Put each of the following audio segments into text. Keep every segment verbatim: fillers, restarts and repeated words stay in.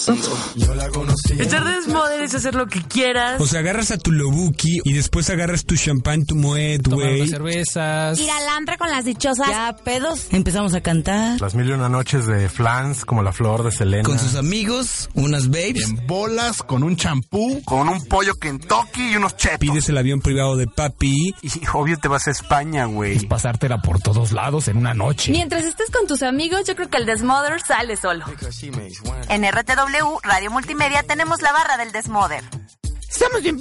Yo la conocí. Echar desmoder es hacer lo que quieras. O sea, agarras a tu Lobuki y después agarras tu champán, tu Moet, güey. cervezas. Ir al antro con las dichosas. Ya, pedos. Empezamos a cantar. Las mil y una noches de flans como la flor de Selena. Con sus amigos, unas babes. En bolas, con un champú, Con un pollo Kentucky y unos chetos. Pides el avión privado de papi. Y obvio te vas a España, güey. Pasártela por todos lados en una noche. Mientras estés con tus amigos, yo creo que el desmother sale solo. En R T W Radio Multimedia tenemos la barra del desmoder. ¡Estamos bien,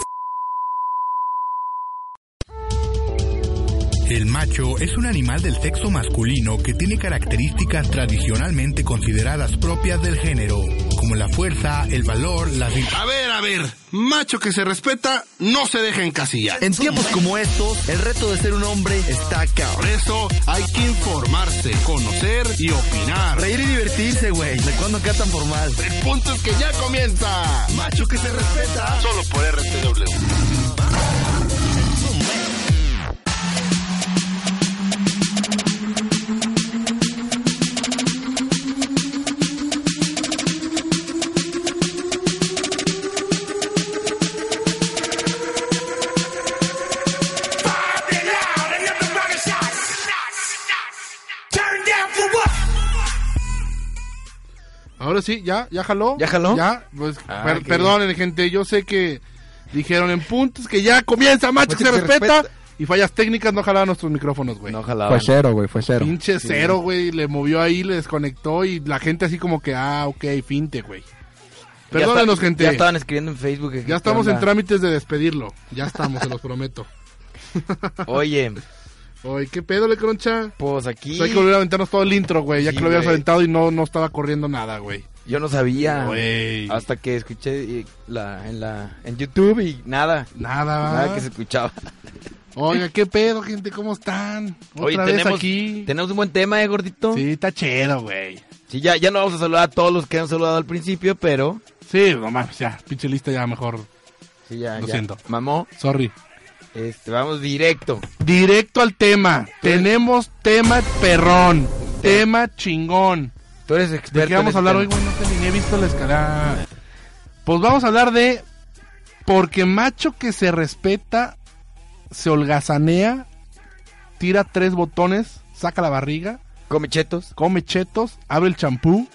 El macho es un animal del sexo masculino que tiene características tradicionalmente consideradas propias del género, como la fuerza, el valor, las... A ver, a ver, macho que se respeta no se deja encasillar. En tiempos como estos, el reto de ser un hombre está cabrón. Por eso hay que informarse, conocer y opinar. Reír y divertirse, güey. ¿De cuándo acá tan formal? El punto es que ya comienza. Macho que se respeta, solo por R T W. Ahora sí, ya, ya jaló. ¿Ya jaló? Ya, pues, Ah, per- qué perdonen, gente, yo sé que dijeron en puntos que ya comienza macho que se respeta. Y fallas técnicas no jalaban nuestros micrófonos, güey. No jalaba. Fue cero, güey, fue cero. Pinche cero, güey, le movió ahí, le desconectó y la gente así como que, ah, ok, finte, güey. Perdónenos, gente. Ya estaban escribiendo en Facebook. que- Ya estamos ¿qué en onda? trámites de despedirlo. Ya estamos, se los prometo. Oye, Oye, ¿qué pedo, le croncha? pues aquí Pues hay que volver a aventarnos todo el intro, güey. Ya Sí, que lo habías güey. aventado y no, no estaba corriendo nada, güey. yo no sabía. Güey. Hasta que escuché eh, la, en la en YouTube y nada. Nada, Nada ¿va? que se escuchaba. Oiga, ¿qué pedo, gente? ¿Cómo están? Otra Oye, vez tenemos, aquí. tenemos un buen tema, ¿eh, gordito? Sí, está chido, güey. Sí, ya, ya no vamos a saludar a todos los que han saludado al principio, pero... Sí, no mames, ya. Pinche lista ya mejor. Sí, ya, Lo ya. siento. Mamó, Sorry. este, vamos directo. Directo al tema. Tenemos tema perrón. Tema chingón. Tú eres experto. ¿De qué vamos a en hablar este hoy, güey? No sé, ni he visto la escalada. Pues vamos a hablar de... Porque macho que se respeta, se holgazanea, tira tres botones, saca la barriga, tema. Come chetos. come chetos, abre el champú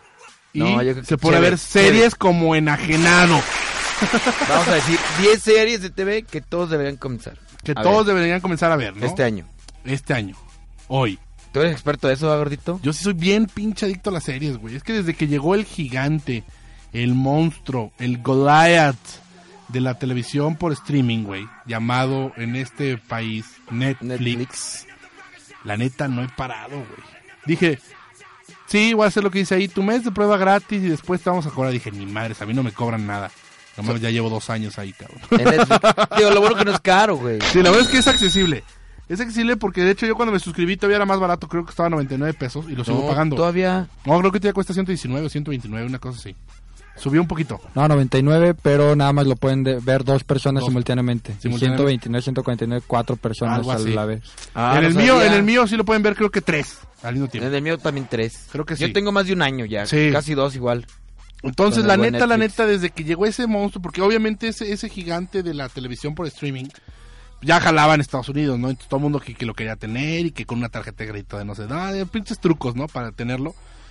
y No, yo creo que se pone a chévere, ver series como enajenado. Vamos a decir diez series de T V que todos deberían comenzar. Que A todos ver, deberían comenzar a ver, ¿no? este año. Este año. Hoy. ¿Tú eres experto de eso, ¿va, gordito? Yo sí soy bien pinche adicto a las series, güey. Es que desde que llegó el gigante, el monstruo, el Goliath de la televisión por streaming, güey, llamado en este país Netflix, Netflix. la neta no he parado, güey. Dije, sí, voy a hacer lo que dice ahí, tu mes de prueba gratis y después te vamos a cobrar. Dije, ni madres, a mí no me cobran nada. No mames, ya llevo dos años ahí, cabrón. En Netflix. Digo, lo bueno que no es caro, güey. Sí, la verdad es que es accesible. Es accesible porque de hecho yo cuando me suscribí todavía era más barato, creo que estaba a noventa y nueve pesos y lo sigo No, pagando. Todavía. No, creo que todavía cuesta ciento diecinueve o ciento veintinueve, una cosa así. Subió un poquito. No, noventa y nueve, pero nada más lo pueden de- ver dos personas Dos. simultáneamente. Y Simultáneamente. ciento veintinueve, ciento cuarenta y nueve, cuatro personas Algo a así. la vez. Ah, en no el mío, sabía. en el mío sí lo pueden ver creo que tres al mismo En tiempo. el mío también tres. Creo que Yo sí. tengo más de un año ya. Sí. Casi dos igual. Entonces, con la el buen neta, la Netflix. neta, desde que llegó ese monstruo, porque obviamente ese, ese gigante de la televisión por streaming ya jalaba en Estados Unidos, ¿no? Entonces todo el mundo que, que lo quería tener y que con una tarjeta de crédito de no sé, nada, de pinches trucos, ¿no? Para tenerlo.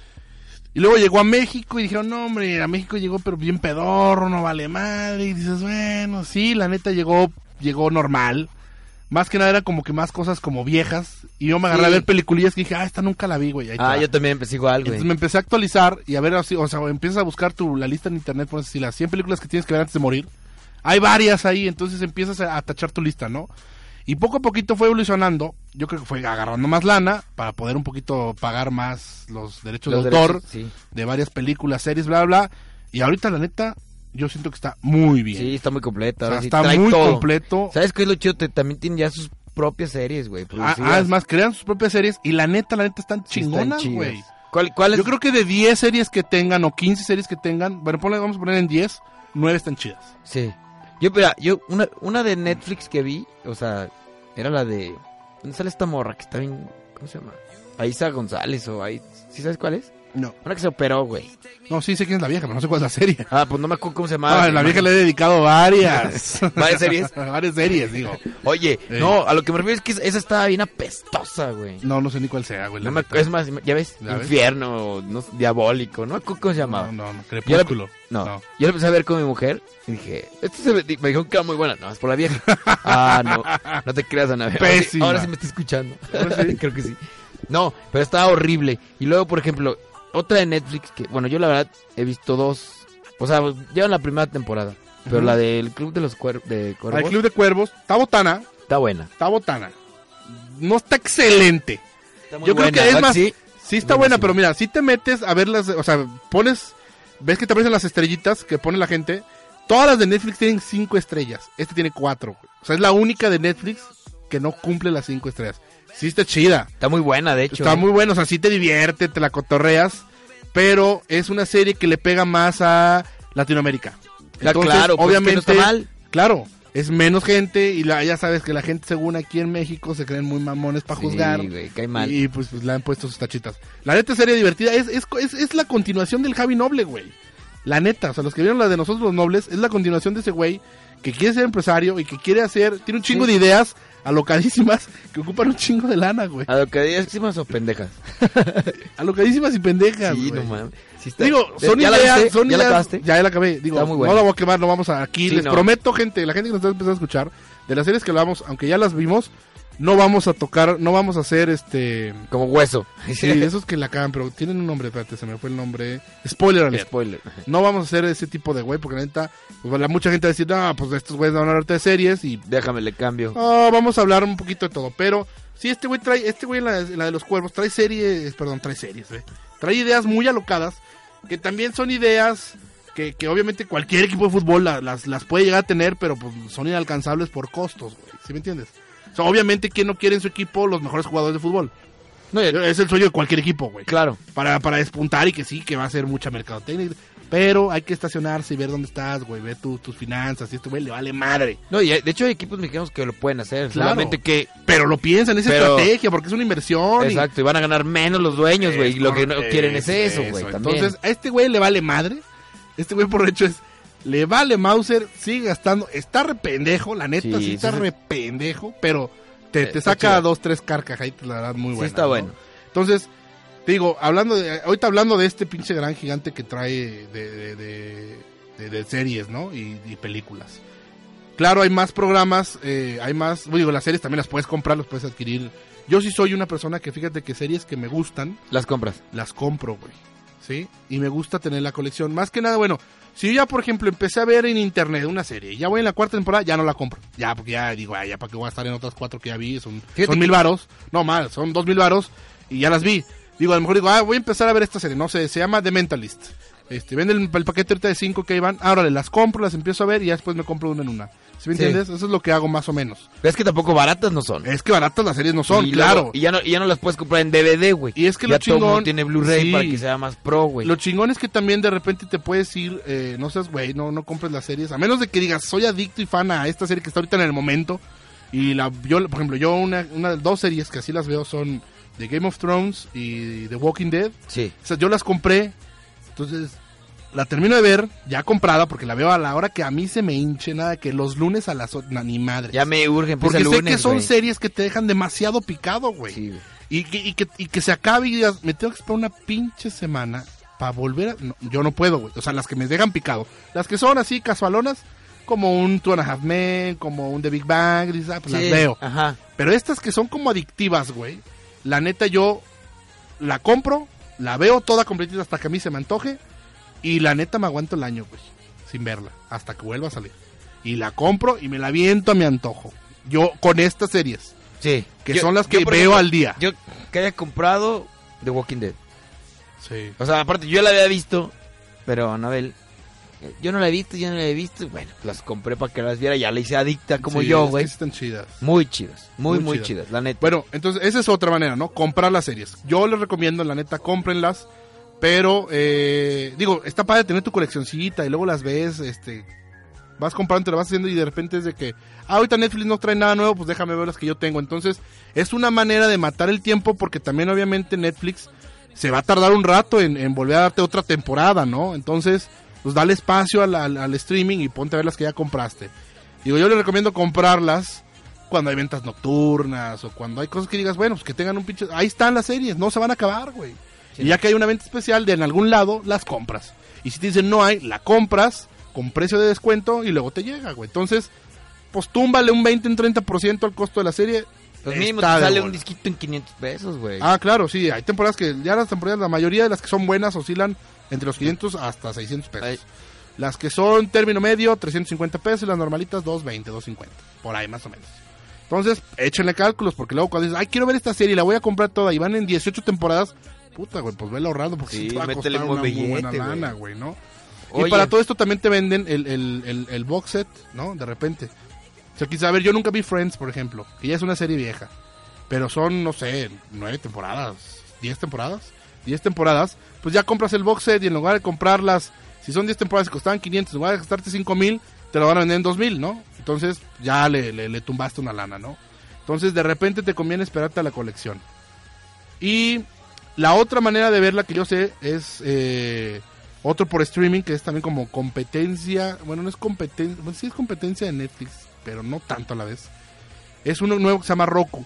Y luego llegó a México y dijeron, no, hombre, a México llegó pero bien pedorro, no vale madre. Y dices, bueno, sí, la neta llegó, llegó normal. Más que nada era como que más cosas como viejas. Y yo me agarré Sí. a ver peliculillas que dije, ah, esta nunca la vi, güey. Ahí te Ah, va. yo también empecé igual, güey. Entonces me empecé a actualizar y a ver, así, o sea, empiezas a buscar tu, la lista en internet, pones así las cien películas que tienes que ver antes de morir. Hay varias ahí, entonces empiezas a, a tachar tu lista, ¿no? Y poco a poquito fue evolucionando, yo creo que fue agarrando más lana para poder un poquito pagar más los derechos Los de autor derechos, sí. de varias películas, series, bla, bla, bla. Y ahorita, la neta, yo siento que está muy bien. Sí, está muy completo. O sea, ahora sí, está trae muy todo. completo. ¿Sabes qué es lo chido? Te- también tienen ya sus propias series, güey. Ah, producidas. ah, es más, crean sus propias series y la neta, la neta, están Sí, están chingonas, chidas. güey. ¿Cuál, cuál es? Yo creo que de diez series que tengan o quince series que tengan, bueno, ponle, vamos a poner en diez, nueve están chidas. Sí. Yo, mira, yo, una, una de Netflix que vi, o sea, era la de... ¿Dónde sale esta morra? Que está bien... ¿Cómo se llama? Aiza González o ahí... ¿Sí sabes cuál es? No. Una que se operó, güey. No, sí sé quién es la vieja, pero no sé cuál es la serie. Ah, pues no me acuerdo cómo se llamaba. Ah, la vieja le he dedicado varias. ¿Varias series? varias series, digo. Oye, Eh. no, a lo que me refiero es que esa estaba bien apestosa, güey. No, no sé ni cuál sea, güey. No la me, neta. es más, ya ves, ¿Ya ves? infierno, no, diabólico, ¿no? ¿Cómo se llamaba? No, no, no, Yo la- Crepúsculo. No, No. yo la empecé a ver con mi mujer y dije, esto se me, me dijo que era muy buena, no, es por la vieja. Ah, no, no te creas, Ana. Ahora sí- Pésima. Ahora sí me está escuchando. ¿Ahora sí? Creo que sí. No, pero estaba horrible. Y luego, por ejemplo, otra de Netflix que, bueno, yo la verdad he visto dos, o sea, llevan la primera temporada, pero Ujú. la del Club de los Cuer- de Cuervos El Club de Cuervos, está botana, está buena. está botana. No está excelente. Está muy Yo creo buena, que es ¿verdad más, sí? sí está buena, Buenísima. pero mira, si te metes a verlas, o sea, pones, ves que te aparecen las estrellitas que pone la gente. Todas las de Netflix tienen cinco estrellas. Este tiene cuatro, güey. O sea, es la única de Netflix que no cumple las cinco estrellas. Sí está chida. Está muy buena, de hecho. Está ¿eh? muy bueno, o sea, sí te divierte, te la cotorreas, pero es una serie que le pega más a Latinoamérica. Ah, claro, pues, obviamente, que no está mal. claro, es menos gente y la, ya sabes que la gente según aquí en México se creen muy mamones para Sí, juzgar. güey, cae mal. Y pues, pues le han puesto sus tachitas. La neta serie divertida, es, es, es, es la continuación del Javi Noble, güey. La neta, o sea, los que vieron la de Nosotros los Nobles, es la continuación de ese güey que quiere ser empresario y que quiere hacer, tiene un chingo Sí. de ideas alocadísimas que ocupan un chingo de lana, güey. A lo que digas que son pendejas. Alocadísimas y pendejas, Sí, güey. no mames. Sí está- Digo, son ¿Ya la ideas, viste? son ¿Ya la ideas- acabaste? ya la acabé. Digo, Está muy buena. no la voy a quemar, no vamos a aquí. Sí, les no. prometo, gente, la gente que nos está empezando a escuchar, de las series que hablamos, aunque ya las vimos, no vamos a tocar, no vamos a hacer este. Como hueso. Sí, esos que la acaban, pero tienen un nombre, espérate, se me fue el nombre. Spoiler alert. Spoiler. No vamos a hacer ese tipo de güey, porque la neta, pues, la mucha gente va a decir, no, pues estos güeyes van a hablar de series y. Déjame le cambio. Ah, vamos a hablar un poquito de todo, pero sí, este güey trae, este güey en la, en la de los cuervos trae series, perdón, trae series, eh. Trae ideas muy alocadas, que también son ideas que, que obviamente cualquier equipo de fútbol la- las, las puede llegar a tener, pero pues son inalcanzables por costos, güey, ¿sí me entiendes? O sea, obviamente, ¿quién no quiere en su equipo los mejores jugadores de fútbol? No, ya- Es el sueño de cualquier equipo, güey. claro. Para, para despuntar y que sí, que va a ser mucha mercadotecnia. Pero hay que estacionarse y ver dónde estás, güey, ver tu- tus finanzas. Y este güey le vale madre. No, y de hecho hay equipos mexicanos que lo pueden hacer. Claro. Solamente que. Pero lo piensan, es Pero- estrategia, porque es una inversión. y- Exacto, y van a ganar menos los dueños, güey. Y lo que no correcto, quieren es eso, güey. También. Entonces, a este güey le vale madre. Este güey por hecho es, le vale Mauser, sigue gastando. Está re pendejo, la neta, Sí, sí, está sí, sí. re pendejo, pero te, Eh, te está saca chido. dos, tres carcajaditas, la verdad, muy Sí buenas. está ¿no? bueno. Entonces, te digo, hablando de, ahorita hablando de este pinche gran gigante que trae de, de, de, de- de series, ¿no? Y, y películas. Claro, hay más programas, eh, hay más, digo, las series también las puedes comprar, las puedes adquirir. Yo sí soy una persona que fíjate que series que me gustan, Las compras. las compro, güey. ¿Sí? Y me gusta tener la colección. Más que nada, bueno, si yo ya, por ejemplo, empecé a ver en internet una serie y ya voy en la cuarta temporada, ya no la compro. Ya, porque ya digo, ah, ya para qué voy a estar en otras cuatro que ya vi, son, Fíjate son que- mil varos. No, mal, son dos mil varos y ya las vi. Digo, a lo mejor digo, ah, voy a empezar a ver esta serie, no sé, se llama The Mentalist. Este, venden el, el paquete ahorita de cinco que iban, ahora las compro, las empiezo a ver y ya después me compro una en una. ¿Sí me Sí. entiendes? Eso es lo que hago más o menos. Pero es que tampoco baratas no son. Es que baratas las series no son, y claro. luego- y, ya no, y ya no las puedes comprar en D V D, güey. Y es que ya lo todo mundo chingón- tiene Blu-ray sí. para que sea más pro, güey. Lo chingón es que también de repente te puedes ir, eh, no seas güey, no, no compres las series, a menos de que digas, soy adicto y fan a esta serie que está ahorita en el momento. Y la yo, por ejemplo, yo una, una dos series que así las veo son The Game of Thrones y The Walking Dead. Sí. O sea, yo las compré, entonces la termino de ver, ya comprada, porque la veo a la hora que a mí se me hinche, nada que los lunes a las ocho, ni madre. Ya me urge, empieza Porque el sé lunes, que son güey. series que te dejan demasiado picado, güey. Sí, güey. Y que, y, que, y que se acabe y digas, me tengo que esperar una pinche semana para volver a... No, yo no puedo, güey. O sea, las que me dejan picado. Las que son así, casualonas, como un Two and a Half Men, como un The Big Bang, dices, ah, pues Sí, las veo. Ajá. Pero estas que son como adictivas, güey, la neta yo la compro, la veo toda completita hasta que a mí se me antoje y la neta me aguanto el año, güey, sin verla, hasta que vuelva a salir. Y la compro y me la viento a mi antojo. Yo con estas series, Sí. que Yo- son las yo, que por veo ejemplo, al día. Yo que haya comprado The Walking Dead. Sí. O sea, aparte, yo la había visto, pero Anabel, eh, yo no la he visto, yo no la he visto. Bueno, las compré para que las viera, ya la hice adicta como Sí, yo, es que güey. sí están chidas. Muy chidas, muy, Muy muy chidas. chidas, la neta. Bueno, entonces esa es otra manera, ¿no? Comprar las series. Yo les recomiendo, la neta, cómprenlas. Pero, eh, digo, está padre tener tu coleccioncita y luego las ves, este, vas comprando, te lo vas haciendo y de repente es de que, ah, ahorita Netflix no trae nada nuevo, pues déjame ver las que yo tengo. Entonces, es una manera de matar el tiempo porque también obviamente Netflix se va a tardar un rato en, en volver a darte otra temporada, ¿no? Entonces, pues dale espacio al, al, al streaming y ponte a ver las que ya compraste. Digo, yo les recomiendo comprarlas cuando hay ventas nocturnas o cuando hay cosas que digas, bueno, pues que tengan un pinche... Ahí están las series, no se van a acabar, güey. Sí. Y ya que hay una venta especial de en algún lado, las compras. Y si te dicen no hay, la compras con precio de descuento y luego te llega, güey. Entonces, pues túmbale un veinte, un treinta por ciento al costo de la serie. Pues mínimo te sale un disquito en quinientos pesos, güey. Ah, claro, sí, hay temporadas que ya las temporadas, la mayoría de las que son buenas oscilan entre los quinientos hasta seiscientos pesos. Ay. Las que son término medio, trescientos cincuenta pesos, y las normalitas, doscientos veinte, doscientos cincuenta, por ahí más o menos. Entonces, échenle cálculos, porque luego cuando dices, ay, quiero ver esta serie, la voy a comprar toda, y van en dieciocho temporadas, puta, güey, pues vela ahorrando, porque sí, te va a costar una billete, muy buena lana, güey, ¿no? Oye. Y para todo esto también te venden el, el, el, el box set, ¿no? De repente. O sea, quizá, a ver, yo nunca vi Friends, por ejemplo, que ya es una serie vieja. Pero son, no sé, nueve temporadas, diez temporadas, diez temporadas, pues ya compras el box set y en lugar de comprarlas, si son diez temporadas y costaban quinientos, en lugar de gastarte cinco mil, te lo van a vender en dos mil, ¿no? Entonces ya le, le, le tumbaste una lana, ¿no? Entonces de repente te conviene esperarte a la colección. Y la otra manera de verla que yo sé es eh, otro por streaming, que es también como competencia, bueno, no es competencia, bueno, sí es competencia de Netflix, pero no tanto a la vez. Es uno nuevo que se llama Roku.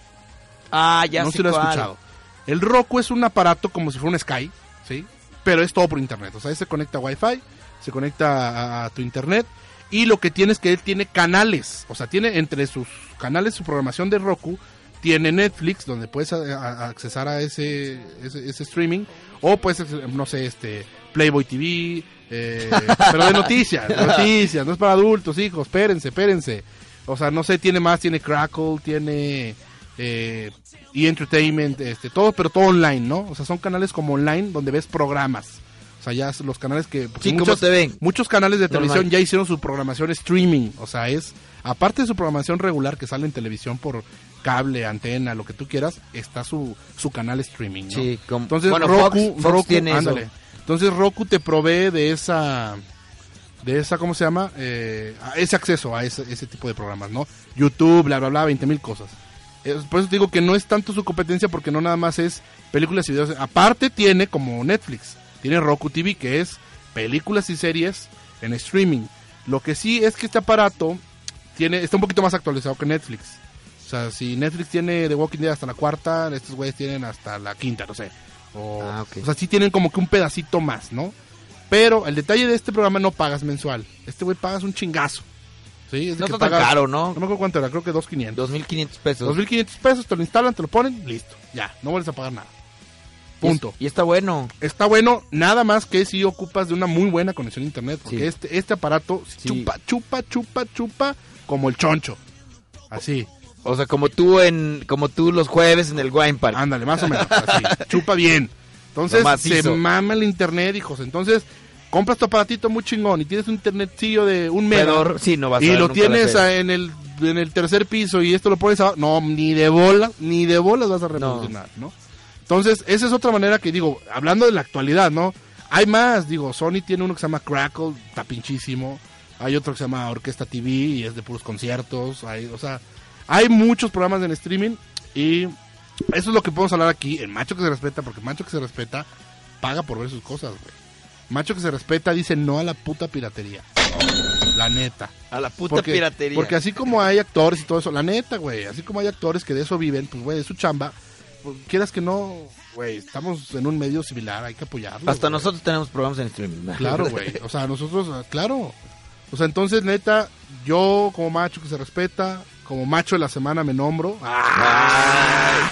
Ah, ya no sé se lo he cuál. escuchado. El Roku es un aparato como si fuera un Sky, ¿sí? Pero es todo por internet. O sea, se conecta a Wi-Fi, se conecta a, a tu internet. Y lo que tiene es que él tiene canales. O sea, tiene entre sus canales, su programación de Roku, tiene Netflix, donde puedes a, a, accesar a ese, ese, ese streaming. O pues, no sé, este Playboy T V, eh, pero de noticias, de noticias. No es para adultos, hijos, espérense, espérense. O sea, no sé, tiene más, tiene Crackle, tiene... Eh, y Entertainment, este, todo, pero todo online, ¿no? O sea, son canales como online donde ves programas. O sea, ya los canales que... Sí, muchos, ¿cómo te ven? Muchos canales de Normal. televisión ya hicieron su programación streaming. O sea, es... Aparte de su programación regular que sale en televisión por cable, antena, lo que tú quieras, está su, su canal streaming, ¿no? Sí, como... Entonces, bueno, Roku, Fox, Fox Roku, tiene ándale. eso. Entonces, Roku te provee de esa... De esa, ¿cómo se llama? Eh, ese acceso a ese, ese tipo de programas, ¿no? YouTube, bla, bla, bla, veinte mil cosas. Por eso te digo que no es tanto su competencia, porque no nada más es películas y videos. Aparte tiene como Netflix, tiene Roku T V, que es películas y series en streaming. Lo que sí es que este aparato tiene está un poquito más actualizado que Netflix. O sea, si Netflix tiene The Walking Dead hasta la cuarta, estos güeyes tienen hasta la quinta, no sé. O, ah, okay. o sea, sí tienen como que un pedacito más, ¿no? Pero el detalle de este programa, no pagas mensual. Este güey pagas un chingazo. Sí, es de no que está pagas, tan caro, ¿no? No me acuerdo cuánto era, creo que dos mil quinientos. dos mil quinientos pesos. dos mil quinientos pesos, te lo instalan, te lo ponen, listo. Ya, no vuelves a pagar nada. Punto. Y, y está bueno. Está bueno, nada más que si ocupas de una muy buena conexión a internet, porque Sí. este este aparato Sí. chupa, chupa, chupa, chupa, como el choncho. Así. O sea, como tú en como tú los jueves en el Wine Park. Ándale, más o menos, así. Chupa bien. Entonces, Lo macizo. se mama el internet, hijos. Entonces, compras tu aparatito muy chingón y tienes un internetillo de un mega. Pedor, sí, no vas a y ver lo nunca tienes la a- en el en el tercer piso y esto lo pones abajo. No, ni de bola, ni de bolas vas a revolucionar, ¿no? Entonces, esa es otra manera que digo, hablando de la actualidad, ¿no? Hay más, digo, Sony tiene uno que se llama Crackle, está pinchísimo. Hay otro que se llama Orquesta T V y es de puros conciertos. Hay, o sea, hay muchos programas en streaming y eso es lo que podemos hablar aquí. El macho que se respeta, porque el macho que se respeta paga por ver sus cosas, güey. Macho que se respeta dice no a la puta piratería. La neta. A la puta Porque, piratería. porque así como hay actores y todo eso, la neta, güey, así como hay actores que de eso viven, pues, güey, es su chamba. Pues, quieras que no, güey, estamos en un medio similar, hay que apoyarlo. Hasta güey. nosotros tenemos programas en streaming. ¿no? Claro, güey. O sea, nosotros, ah, claro. O sea, entonces, neta, yo como macho que se respeta, como macho de la semana me nombro. ¡Ay!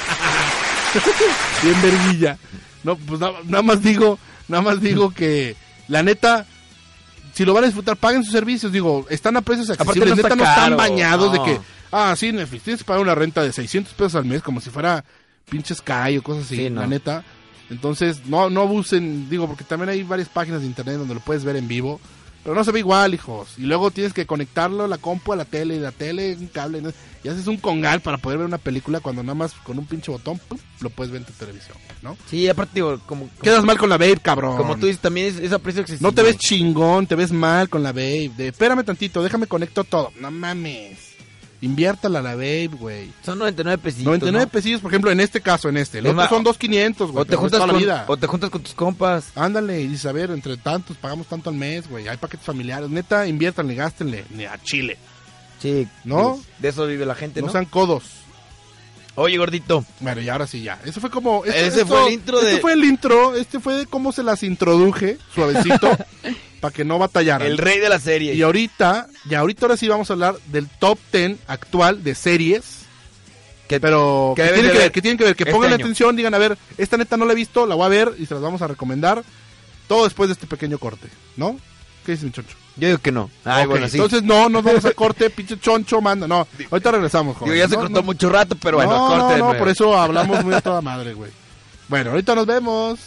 Bien verguilla. No, pues nada, nada más digo, nada más digo que la neta, si lo van a disfrutar, paguen sus servicios. Digo, están a precios accesibles. no está neta, no caro, están bañados no. de que, ah, sí, Netflix, tienes que pagar una renta de seiscientos pesos al mes, como si fuera pinche Sky o cosas así, Sí, no. la neta. Entonces, no, no abusen, digo, porque también hay varias páginas de internet donde lo puedes ver en vivo, pero no se ve igual, hijos. Y luego tienes que conectarlo, la compu a la tele, y la tele, un cable, ¿no? Y haces un congal para poder ver una película cuando nada más con un pinche botón, ¡pum!, lo puedes ver en tu televisión, ¿no? Sí, aparte digo, como, como, Quedas mal con la babe, cabrón. como tú dices, también es, es a precio accesible. No te ves chingón, te ves mal con la babe. De, espérame tantito, déjame conecto todo. No mames. Inviértala a la babe, güey. Son noventa y nueve pesitos, noventa y nueve ¿no? pesillos, por ejemplo, en este caso, en este. El Es otro más, son dos quinientos, güey. O te, juntas toda la con, vida. o te juntas con tus compas. Ándale, y dices, a ver, entre tantos, pagamos tanto al mes, güey. Hay paquetes familiares. Neta, inviértanle, gástenle. Ni a Chile. Sí. ¿No? Pues, de eso vive la gente, ¿no? No sean codos. Oye, gordito. Bueno, y ahora sí ya. Eso fue como... Esto, Ese esto- fue el intro de... Este fue el intro. Este fue de cómo se las introduje, suavecito, para que no batallaran. El rey de la serie. Y ahorita, ya ahorita ahora sí vamos a hablar del top diez actual de series. Que, Pero que que, deben tienen de que ver ver, que tienen que ver, que este pongan año. atención, digan, a ver, esta neta no la he visto, la voy a ver y se las vamos a recomendar. Todo después de este pequeño corte, ¿no? ¿Qué dicen, Choncho? Yo digo que no. Ay, Ok, bueno, sí. Entonces no, nos vamos a corte, pinche Choncho, manda. No, ahorita regresamos, joven. Digo, ya se No, cortó no. mucho rato, pero bueno, no, corte no, de no, nuevo. por eso hablamos muy a toda madre, güey. Bueno, ahorita nos vemos.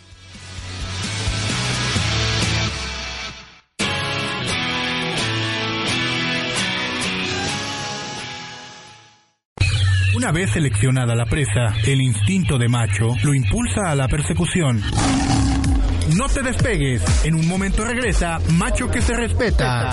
Una vez seleccionada la presa, el instinto de macho lo impulsa a la persecución. No te despegues, en un momento regresa Macho que se respeta.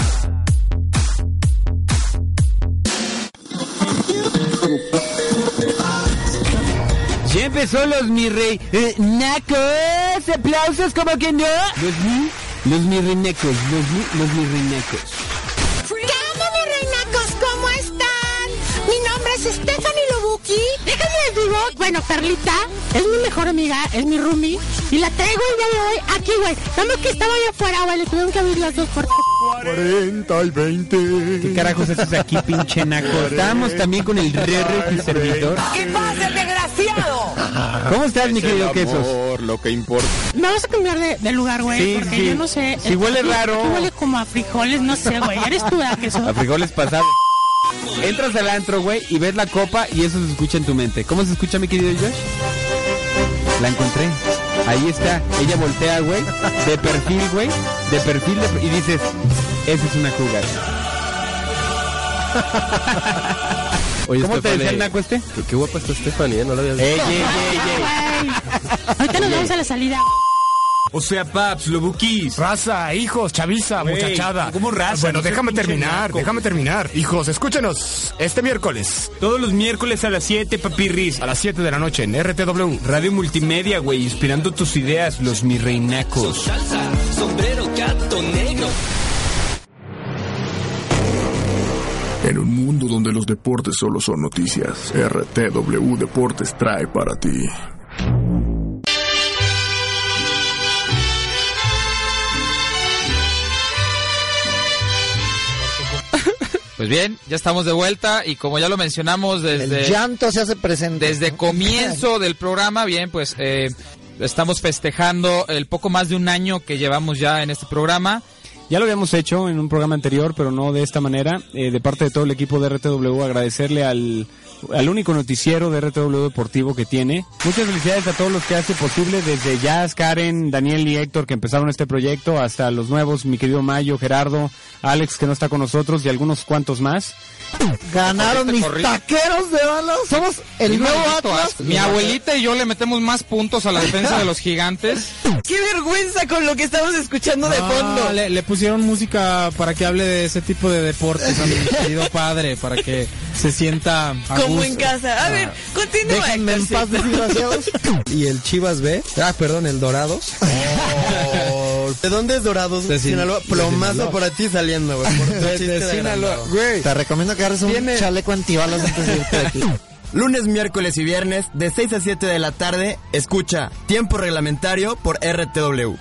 Ya empezó los mi rey eh, nacos, aplausos como que no. Los mi, los mi rey nacos, los mi, los mi rey nacos. ¿Qué onda, mis reinacos? ¿Cómo están? Mi nombre es Stephanie Lobuki. Déjenme les digo, bueno, Perlita es mi mejor amiga, es mi roomie. Y la traigo el día de hoy aquí, güey. Nada más que estaba allá afuera, güey. Le tuvieron que abrir las dos puertas. cuarenta y veinte. ¿Qué carajos haces aquí, pinche naco? Estamos también con el Rere, tu servidor. ¿Qué pasa, desgraciado? ¿Cómo estás, mi querido Quesos? Lo que importa. Me vas a cambiar de, de lugar, güey. Sí, porque sí. yo no sé. Si huele aquí- raro. aquí huele como a frijoles, no sé, güey. Eres tú, ¿verdad, Queso? A frijoles pasados. Entras al antro, güey, y ves la copa y eso se escucha en tu mente. ¿Cómo se escucha, mi querido Josh? La encontré. Ahí está. Ella voltea, güey, de perfil, güey, de perfil, de- y dices, esa es una cougar. Oye, ¿Cómo te Stephanie, decía el naco este? Qué, qué guapa está Stephanie, ¿eh? No la había visto. Ey, ey, ey, ey. Güey. Ahorita nos vamos a la salida. O sea, paps, lobukis. Raza, hijos, chaviza, Güey, muchachada. ¿cómo raza? Bueno, No seas déjame pinche terminar, naco. déjame terminar. Hijos, escúchenos este miércoles Todos los miércoles a las siete, papirris. a las siete de la noche en R T W. Radio Multimedia, güey, inspirando tus ideas, los mi reinacos. En un mundo donde los deportes solo son noticias, R T W Deportes trae para ti. Pues bien, ya estamos de vuelta y como ya lo mencionamos desde... El llanto se hace presente. Desde comienzo del programa, bien, pues eh, estamos festejando el poco más de un año que llevamos ya en este programa. Ya lo habíamos hecho en un programa anterior, pero no de esta manera. Eh, de parte de todo el equipo de R T W, agradecerle al, al único noticiero de R T W Deportivo que tiene. Muchas felicidades a todos los que hace posible, desde Jazz, Karen, Daniel y Héctor que empezaron este proyecto, hasta los nuevos, mi querido Mayo, Gerardo, Alex que no está con nosotros y algunos cuantos más. Ganaron mis corriste. taqueros de balas. Somos el Mi nuevo maldito Atlas. asco. Mi abuelita y yo le metemos más puntos a la defensa de los gigantes. ¡Qué vergüenza con lo que estamos escuchando de fondo! Le, le pusieron música para que hable de ese tipo de deportes a mi querido padre, para que se sienta a Como gusto. en casa. A ver, continúa. Déjenme en paz, desgraciados. Y el Chivas B, ah, perdón, el Dorados. ¿De dónde es Dorados? De Sin- Sinaloa. de Plomazo Sinaloa. para ti saliendo, güey. por tu De- chiste de de Sinaloa. agrandado. Güey. Te recomiendo que agarres un Tiene- chaleco antibalas antes de irte de aquí. Lunes, miércoles y viernes de seis a siete de la tarde, escucha Tiempo Reglamentario por R T W.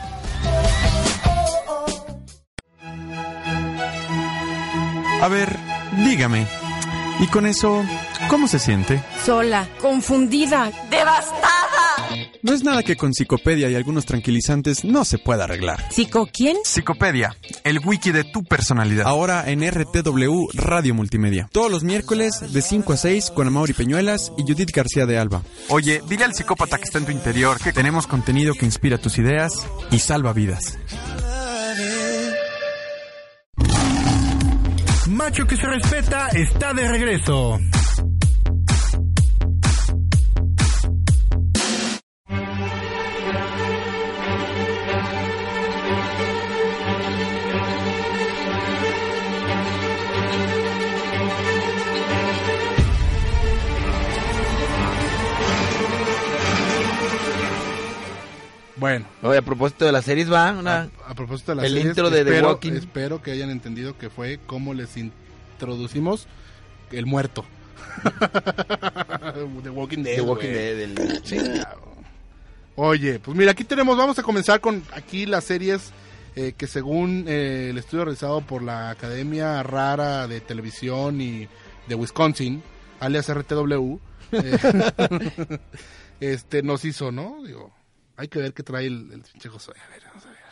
A ver, dígame, ¿y con eso cómo se siente? Sola, confundida, devastada. No es nada que con Psicopedia y algunos tranquilizantes no se pueda arreglar. ¿Psico quién? Psicopedia, el wiki de tu personalidad. Ahora en R T W Radio Multimedia. Todos los miércoles de cinco a seis con Amaury Peñuelas y Judith García de Alba. Oye, dile al psicópata que está en tu interior que tenemos contenido que inspira tus ideas y salva vidas. Macho que se respeta está de regreso. Bueno. Oye, a propósito de las series, va una... A, a propósito de las el series, intro de espero, The Walking. Espero que hayan entendido que fue como les introducimos el muerto. The Walking Dead. The Walking wey. Dead. El... Sí, claro. Oye, pues mira, aquí tenemos, vamos a comenzar con aquí las series eh, que según eh, el estudio realizado por la Academia Rara de Televisión y de Wisconsin, alias R T W, eh, este nos hizo, ¿no? Digo, hay que ver qué trae el, el pinche Josué. A ver, vamos a ver.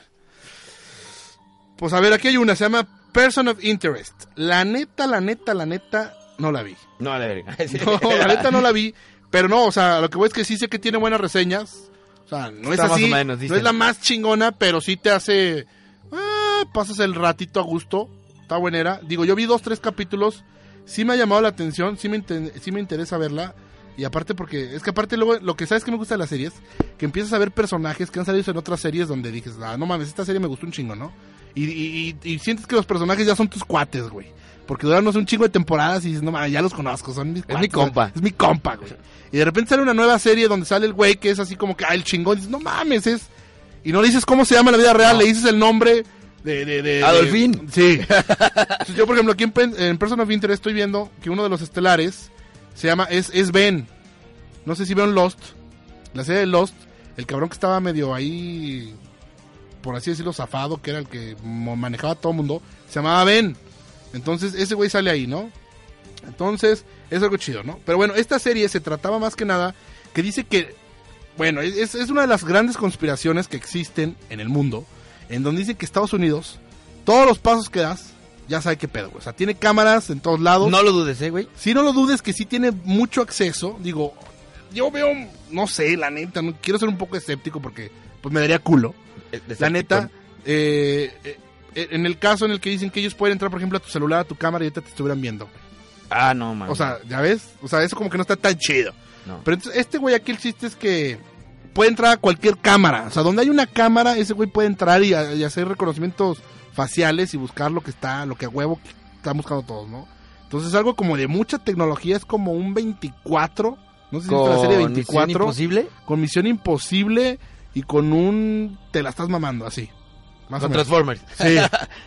Pues a ver, aquí hay una, se llama Person of Interest. La neta, la neta, la neta, no la vi. No, la verga. No, la neta no la vi, pero no, o sea, lo que voy es que sí sé que tiene buenas reseñas. O sea, no Está es más así, o menos, no es la más chingona, pero sí te hace... Ah, pasas el ratito a gusto, está buenera. Digo, yo vi dos, tres capítulos, sí me ha llamado la atención, sí me, inter- sí me interesa verla. Y aparte porque, es que aparte luego, lo que sabes que me gusta de las series, que empiezas a ver personajes que han salido en otras series donde dices, ah, no mames, esta serie me gustó un chingo, ¿no? Y, y, y, y sientes que los personajes ya son tus cuates, güey. Porque duraron no sé, un chingo de temporadas y dices, no mames, ya los conozco, son mis cuates. Es mi compa. Es mi compa, güey. Y de repente sale una nueva serie donde sale el güey que es así como que, ah, el chingón. Y dices, no mames, es... Y no le dices cómo se llama en la vida real, no. Le dices el nombre de... de, de Adolfín. De, sí. Entonces, yo, por ejemplo, aquí en, en Person of Interest estoy viendo que uno de los estelares se llama, es, es Ben. No sé si vieron Lost. La serie de Lost, el cabrón que estaba medio ahí, por así decirlo, zafado, que era el que manejaba a todo el mundo, se llamaba Ben. Entonces, ese güey sale ahí, ¿no? Entonces, es algo chido, ¿no? Pero bueno, esta serie se trataba más que nada que dice que, bueno, es, es una de las grandes conspiraciones que existen en el mundo, en donde dice que Estados Unidos, todos los pasos que das, ya sabe qué pedo, güey. O sea, tiene cámaras en todos lados. No lo dudes, ¿eh, güey? Sí, no lo dudes, que sí tiene mucho acceso. Digo, yo veo, no sé, la neta, no quiero ser un poco escéptico porque pues me daría culo. La neta, eh, eh, en el caso en el que dicen que ellos pueden entrar, por ejemplo, a tu celular, a tu cámara y ahorita te estuvieran viendo. Ah, no, man. O sea, ¿ya ves? O sea, eso como que no está tan chido. No. Pero entonces, este güey aquí el chiste es que puede entrar a cualquier cámara. O sea, donde hay una cámara, ese güey puede entrar y, a, y hacer reconocimientos faciales y buscar lo que está, lo que a huevo están buscando todos, ¿no? Entonces es algo como de mucha tecnología, es como un veinticuatro, no sé si es la serie veinticuatro. ¿Misión Imposible? Con Misión Imposible y con un... te la estás mamando, así. Más con o menos. Transformers. Sí.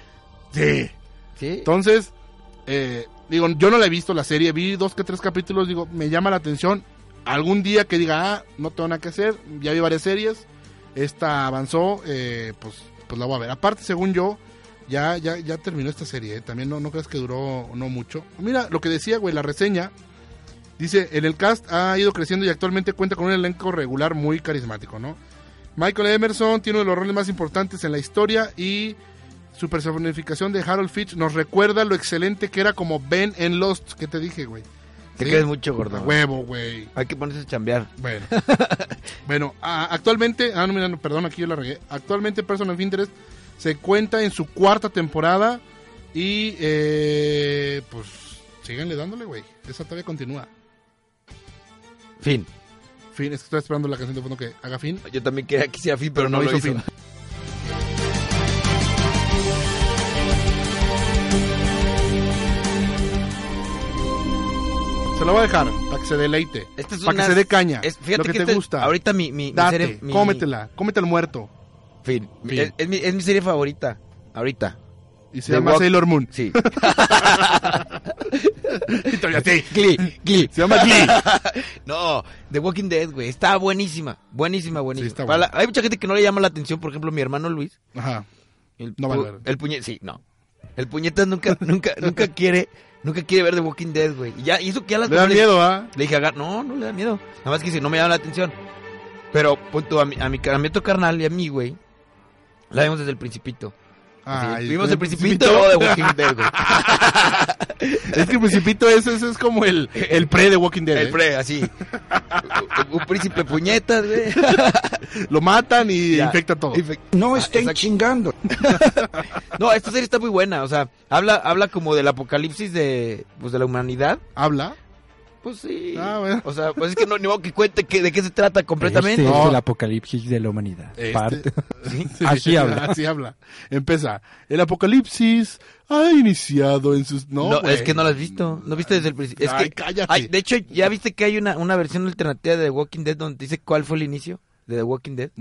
Sí. ¿Sí? Entonces, eh, digo, yo no la he visto la serie, vi dos que tres capítulos, digo, me llama la atención. Algún día que diga, ah, no tengo nada que hacer, ya vi varias series, esta avanzó, eh, pues, pues la voy a ver. Aparte, según yo, ya, ya, ya terminó esta serie, ¿eh? También no, no creas que duró no mucho. Mira, lo que decía, güey, la reseña, dice, en el cast ha ido creciendo y actualmente cuenta con un elenco regular muy carismático, ¿no? Michael Emerson tiene uno de los roles más importantes en la historia y su personificación de Harold Fitch nos recuerda lo excelente que era como Ben en Lost, que te dije, güey. Te ¿Sí? quedas mucho gordo. A huevo, güey. Hay que ponerse a chambear. Bueno, bueno a, actualmente, ah, no, mira, no, perdón, aquí yo la regué. Actualmente Person of Interest se cuenta en su cuarta temporada y, eh, pues, síganle dándole, güey. Esa todavía continúa. Fin. Fin, es que estoy esperando la canción de fondo que haga fin. Yo también quería que sea fin, pero, pero no, no lo hizo hizo. Fin. Se lo voy a dejar para que se deleite, Esta es para una... que se dé caña, es, fíjate lo que, que te este... gusta. Ahorita mi, mi, Date, mi serie... Mi... cómetela, cómete el muerto. Fin. Fin. Es, es, mi, es mi serie favorita, ahorita. Y se The llama Walk... Sailor Moon. Sí. Y todavía sí. Glee, Glee. Se llama Glee. No, The Walking Dead, güey. Está buenísima. Buenísima, buenísima. Sí, está Para buena. la... Hay mucha gente que no le llama la atención, por ejemplo, mi hermano Luis. Ajá. El, no pu... va a ver. El puñet, sí, no. El puñetas nunca, nunca, nunca quiere, nunca quiere ver The Walking Dead, güey. Y ya, y eso que ya las Le da miedo, ¿ah? Le dije, Agar, no, no le da miedo. Nada más que si no me llama la atención. Pero, punto, a mi, a mi, a mi otro carnal y a mí, güey, la vimos desde el Principito. Ah, sí, vimos el Principito y luego The Walking Dead, güey. Es que el Principito ese, ese es como el, el pre de Walking Dead. El ¿eh? pre, así. Un príncipe puñetas, güey. Lo matan y ya. infecta todo. Infect... No estén ah, chingando. No, esta serie está muy buena. O sea, habla, habla como del apocalipsis de, pues, de la humanidad. ¿Habla? Pues sí. Ah, bueno. O sea, pues es que no, ni modo que cuente que, de qué se trata completamente. Este no. es el apocalipsis de la humanidad. Este, Parte. ¿sí? Así habla. Así habla. Empieza. El apocalipsis ha iniciado en sus... No, no güey. es que no lo has visto. No viste desde el principio. Es Ay, que, cállate. Hay, de hecho, ¿ya viste que hay una, una versión alternativa de The Walking Dead donde dice cuál fue el inicio de The Walking Dead? No.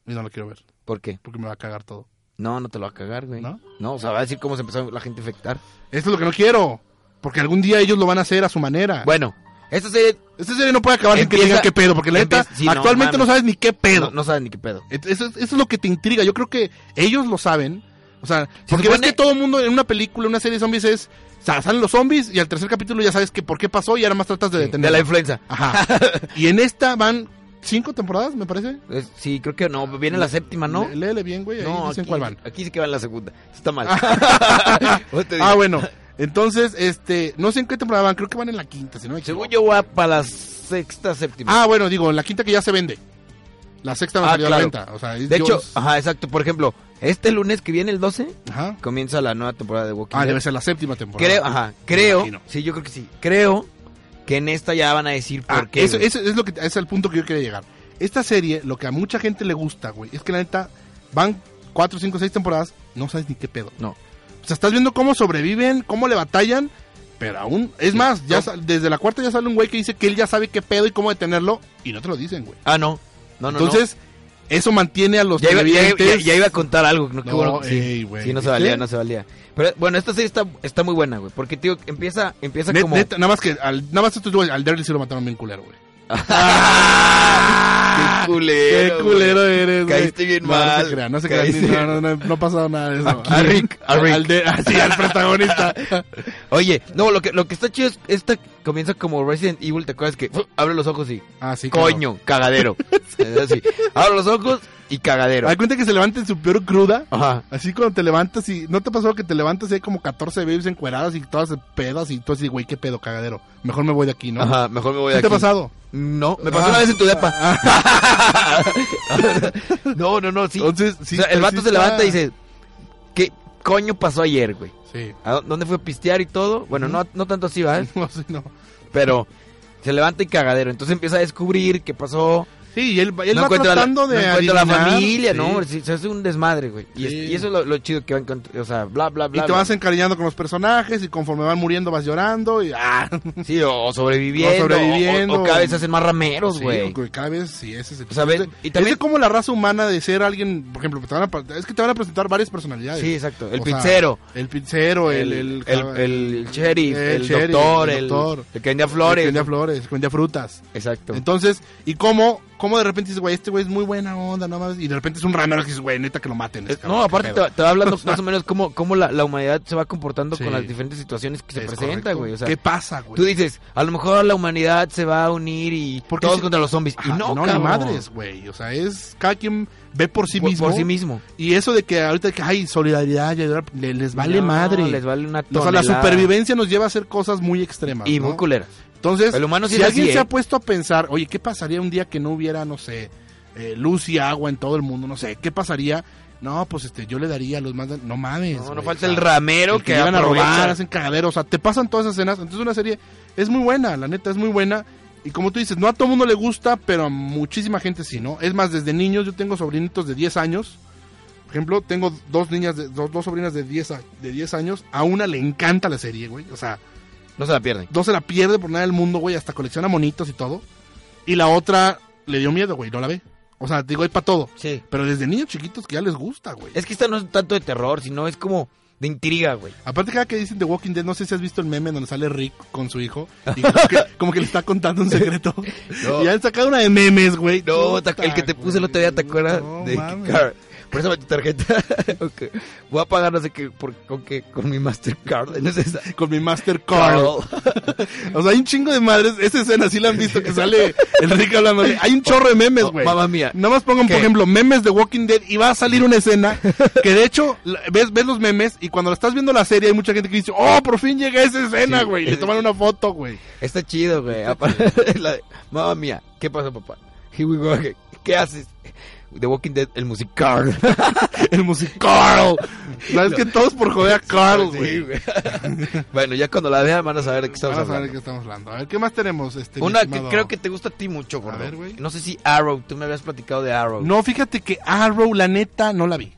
Y no lo quiero ver. ¿Por qué? Porque me va a cagar todo. No, no te lo va a cagar, güey. ¿No? No, o sea, va a decir cómo se empezó la gente a infectar. Esto es lo que no quiero. Porque algún día ellos lo van a hacer a su manera. Bueno, esta serie... Esta serie no puede acabar sin que Empieza- digan qué pedo. Porque la neta, empieza- sí, no, actualmente no, mames. sabes ni qué pedo. No, no sabes ni qué pedo. Eso, eso es lo que te intriga. Yo creo que ellos lo saben. O sea, Se porque supone- ves que todo el mundo en una película, en una serie de zombies es... O sea, salen los zombies y al tercer capítulo ya sabes que por qué pasó y ahora más tratas de detenerlo. De la influenza. Ajá. Y en esta van cinco temporadas, me parece. Es- sí, creo que no. Viene la séptima, ¿no? Lé- Léele bien, güey. Ahí No, dicen aquí, cuál van. aquí sí que va en la segunda. Está mal. Vos te Ah, digo. bueno. Entonces, este... No sé en qué temporada van. Creo que van en la quinta, si no me equivoco. Según yo voy para la sexta, séptima. Ah, bueno, digo, en la quinta que ya se vende. La sexta no Ah, salió a la claro. venta. O sea, es- De yo- hecho, ajá, exacto. Por ejemplo, este lunes que viene, el doce, Ajá. comienza la nueva temporada de Walking Ah, Dead. debe ser la séptima temporada. Creo, ajá, Me creo, imagino. sí, yo creo que sí. Creo que en esta ya van a decir por Ah, qué. eso, güey. eso es lo que ese es el punto que yo quería llegar. Esta serie, lo que a mucha gente le gusta, güey, es que la neta van cuatro, cinco, seis temporadas, no sabes ni qué pedo. No. O sea, estás viendo cómo sobreviven, cómo le batallan, pero aún, es más, ya No. sa- desde la cuarta ya sale un güey que dice que él ya sabe qué pedo y cómo detenerlo y no te lo dicen, güey. Ah, no. No, no, Entonces, eso mantiene a los ya iba, ya, ya- televidentes. ya iba a contar algo. No, qué No, bueno que sí. ey, güey, Sí, no se ¿viste? valía, no se valía. Pero bueno, esta serie está, está muy buena, güey. Porque, tío, empieza, empieza Net- como... neta, nada más que al, nada más esto, güey, al Daryl sí lo mataron bien culero, güey. Qué culero. Qué culero güey. eres, güey. Caíste bien No, mal. No se crean, no se crean. Caíste- No, no, no, no ha pasado nada de eso. Aquí. A Rick, a Rick. Al de, así, al protagonista. Oye, no, lo que, lo que está chido es esta comienza como Resident Evil, ¿te acuerdas que ¡fu! Abre los ojos y Ah, sí, coño, cagadero? Es así. Abre los ojos y cagadero. Hay cuenta que se levanta en su peor cruda. Ajá. Así cuando te levantas y... ¿No te pasó que te levantas y hay como catorce babies encueradas y todas pedas y tú así, güey, qué pedo, cagadero? Mejor me voy de aquí, ¿no? Ajá, mejor me voy de ¿Qué aquí. te ha pasado? No, me pasó Ah. una vez en tu depa. no, no, no, sí. Entonces, sí, o sea, el sí vato está- se levanta y dice, ¿qué coño pasó ayer, güey? Sí. ¿A dó- ¿Dónde fue a pistear y todo? Bueno, no, no tanto así, ¿va? No, sí, no. Pero se levanta y cagadero. Entonces empieza a descubrir qué pasó. Sí, y él, él no va encuentra tratando la, de no encuentra la adivinar, familia, sí. ¿no? Sí, se hace un desmadre, güey. Y, es- Sí. y eso es lo, lo chido que va a encontrar, o sea, bla, bla, bla. Y te bla. vas encariñando con los personajes y conforme van muriendo vas llorando y... ¡ah! Sí, o, o sobreviviendo. O sobreviviendo. O, o cada vez se hacen más rameros, Sí, güey. güey, cada vez sí, ese es el... O sea, ve- y también- Es de como la raza humana de ser alguien, por ejemplo, te van a, es que te van a presentar varias personalidades. Sí, exacto. El O sea, pizzero. el pizzero, el... El, El, el, el sheriff, el, sheriff, doctor, el el, doctor, el que vendía flores. el que vendía flores, que vendía frutas. Exacto. Entonces, ¿y cómo, cómo de repente dices, güey, este güey es muy buena onda, no mames? Y de repente es un ramero que dices, güey, neta que lo maten. ese Eh, cabrón, no, qué aparte pedo. te, te va hablando más o menos cómo, cómo la, la humanidad se va comportando Sí. con las diferentes situaciones que se Es presentan, correcto. güey. O sea, ¿Qué pasa, güey? tú dices, a lo mejor la humanidad se va a unir y Porque todos si- contra los zombies. Ajá, y no, no, ni cabrón. madres, güey. O sea, es cada quien ve por sí Por- mismo. por sí mismo. Y eso de que ahorita que hay solidaridad y ayudar, le- les vale No, madre. les vale una O sea, la tonelada. supervivencia nos lleva a hacer cosas muy extremas. Y ¿no? muy culeras. Entonces, El humano sí si es alguien así, se ¿eh? ha puesto a pensar, oye, ¿qué pasaría un día que no hubiera, no sé, eh, luz y agua en todo el mundo? No sé, ¿qué pasaría? No, pues este, yo le daría a los más... No mames. No, no güey, falta o sea, el ramero el que llegan a aprovecha. robar, hacen cagadero, o sea, te pasan todas esas escenas. Entonces una serie es muy buena, la neta, es muy buena. Y como tú dices, no a todo mundo le gusta, pero a muchísima gente sí, ¿no? Es más, desde niños yo tengo sobrinitos de diez años. Por ejemplo, tengo dos niñas, de, dos, dos sobrinas de diez, a- de diez años. A una le encanta la serie, güey. O sea, No se la pierden. no se la pierde por nada del mundo, güey. Hasta colecciona monitos y todo. Y la otra le dio miedo, güey. No la ve. O sea, digo, hay para todo. Sí. Pero desde niños chiquitos que ya les gusta, güey. Es que esta no es tanto de terror, sino es como de intriga, güey. Aparte, cada que dicen The Walking Dead, no sé si has visto el meme donde sale Rick con su hijo. Y como, que, como que le está contando un secreto. No. Y han sacado una de memes, güey. No, Puta, te- el que te puse el otro día, ¿te acuerdas? No, de mames. Car- Préstame tu tarjeta. Ok. Voy a pagar no sé qué, por, con qué, con mi Mastercard. No sé esa. Con mi Mastercard. O sea, hay un chingo de madres. Esa escena sí la han visto que sale el Rick hablando. Hay un chorro de memes, güey. Mamá mía. Nada más pongan, ¿Qué? por ejemplo, memes de Walking Dead y va a salir una escena que de hecho la- ves, ves los memes y cuando estás viendo la serie hay mucha gente que dice, oh, por fin llega esa escena, Sí. güey. Y le toman una foto, güey. Está chido, güey. Aparte, la de, mamá mía, ¿qué pasa, papá? Here we go again. ¿Qué haces? The Walking Dead, el musical. El musical. Sabes No. que todos por joder a Carl, Sí, güey. güey. Bueno, ya cuando la vean van a saber de qué estamos Vamos a ver de hablando. qué estamos hablando. A ver, ¿qué más tenemos? Este, mi Una que estimado? creo que te gusta a ti mucho, gordo. ver, güey. No sé si Arrow, tú me habías platicado de Arrow. No, fíjate que Arrow, la neta, no la vi.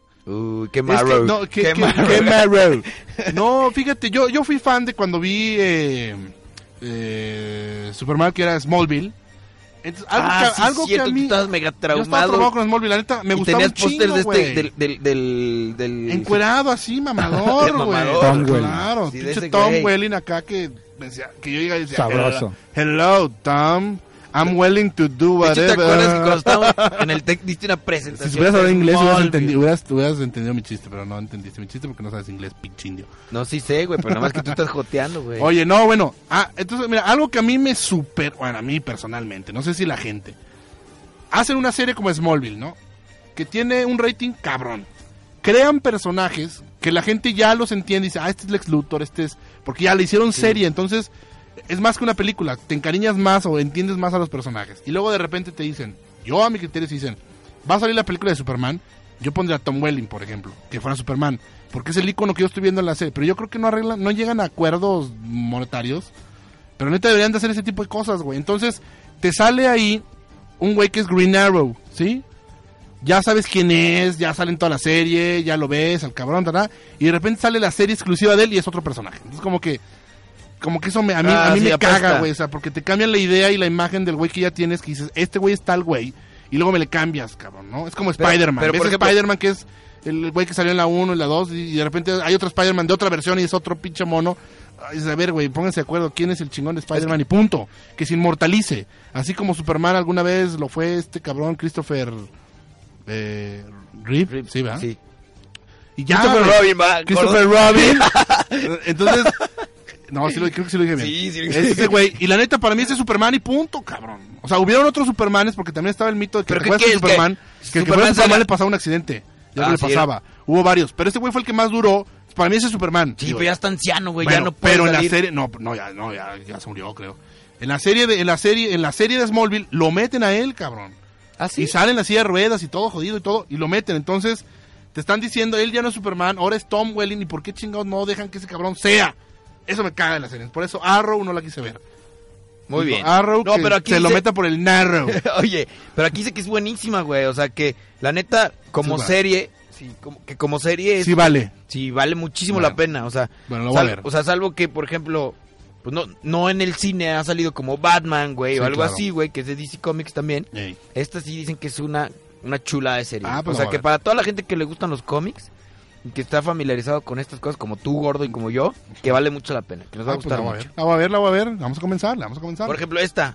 Uy, qué Es que- marrow. no, que- Qué que- marrow. qué marrow. No, fíjate, yo, yo fui fan de cuando vi eh, eh, Superman, que era Smallville. Entonces, algo ah, que, sí, algo cierto, que a mí... tú estabas mega traumado. Yo estaba traumado con Smallville, la neta, me y gustaba tenías un chingo, pósters de güey. este, del, del, del, del... Encuerado así, mamador, De güey. mamador. Tom Welling. Claro, Sí, de pinche ese Tom güey. Welling acá que, decía, que yo llegaba y decía... Sabroso. Hello, Tom. I'm willing to do De hecho, whatever. ¿te acuerdas que cuando estábamos en el Tec diste una Si presentación? supieras hablar de inglés, hubieras Smallville? entendido, hubieras, hubieras entendido mi chiste, pero no entendiste mi chiste porque no sabes inglés, pinche indio. No, sí sé, güey, pero nada más que tú estás joteando, güey. Oye, no, bueno. Ah, entonces, mira, algo que a mí me super... Bueno, a mí personalmente, no sé si la gente... Hacen una serie como Smallville, ¿no? Que tiene un rating cabrón. Crean personajes que la gente ya los entiende y dice, ah, este es Lex Luthor, este es... Porque ya le hicieron Sí. serie, entonces... Es más que una película, te encariñas más o entiendes más a los personajes. Y luego de repente te dicen, yo a mi criterio sí dicen, va a salir la película de Superman, yo pondría a Tom Welling, por ejemplo, que fuera Superman, porque es el icono que yo estoy viendo en la serie. Pero yo creo que no arreglan, no llegan a acuerdos monetarios, pero neta deberían de hacer ese tipo de cosas, güey. Entonces, te sale ahí un güey que es Green Arrow, ¿sí? Ya sabes quién es, ya sale en toda la serie, ya lo ves, al cabrón, ¿verdad? Y de repente sale la serie exclusiva de él y es otro personaje. Entonces, como que... Como que eso me, a mí, Ah, a mí sí, me apesta. caga, güey. O sea, porque te cambian la idea y la imagen del güey que ya tienes, que dices, este güey es tal güey. Y luego me le cambias, cabrón, ¿no? Es como Pero- Spider-Man. pero, ¿Ves por ejemplo- Spider-Man que es el güey que salió en la uno y la dos? Y de repente hay otro Spider-Man de otra versión y es otro pinche mono. Ay, dices, a ver, güey, pónganse de acuerdo quién es el chingón de Spider-Man y punto. Que se inmortalice. Así como Superman alguna vez lo fue este cabrón Christopher... Eh, Reeve, sí, ¿verdad? Sí. Y ya, Christopher güey. Robin, va, Christopher gordo. Robin. Entonces... No, sí lo, creo que sí lo dije bien. Sí, sí lo Es dije ese güey. Y la neta, para mí ese es Superman y punto, cabrón. O sea, hubieron otros Supermanes porque también estaba el mito de que ¿Pero te qué acuerdas que quieres? Superman, ¿Que que, el que Superman fuera Superman salga? le pasaba un accidente. Ya Ah, que le sí, pasaba. Hubo varios. Pero ese güey fue el que más duró. Para mí ese es Superman. Sí, Digo, pero ya está anciano, güey, bueno, ya no puede pero en la salir. serie, no, no, ya, no, ya, ya se murió, creo. En la serie de, en la serie, en la serie de Smallville, lo meten a él, cabrón. ¿Ah, sí? Y sale en la silla de ruedas y todo jodido y todo, y lo meten. Entonces, te están diciendo, él ya no es Superman, ahora es Tom Welling, ¿y por qué chingados no dejan que ese cabrón sea? Eso me caga en la serie. Por eso Arrow no la quise ver. Muy Dijo, bien. Arrow No, que pero aquí se lo dice- meta por el narrow. Oye, pero aquí dice que es buenísima, güey. O sea, que la neta, como Sí, va. serie, sí, como, que como serie es... Sí vale. Sí, vale muchísimo Bueno. la pena. O sea, Bueno, lo voy a sal- ver. o sea, salvo que, por ejemplo, pues no, no en el cine ha salido como Batman, güey, Sí, o algo claro. así, güey, que es de D C Comics también. Ey. Esta sí dicen que es una, una chula de serie. Ah, pues o sea, lo voy a que ver. para toda la gente que le gustan los cómics y que está familiarizado con estas cosas, como tú, gordo, y como yo, que vale mucho la pena, que nos va Ah, a pues gustar la voy a mucho. ver. La voy a ver, la voy a ver. Vamos a comenzar, la vamos a comenzar. Por ejemplo, esta.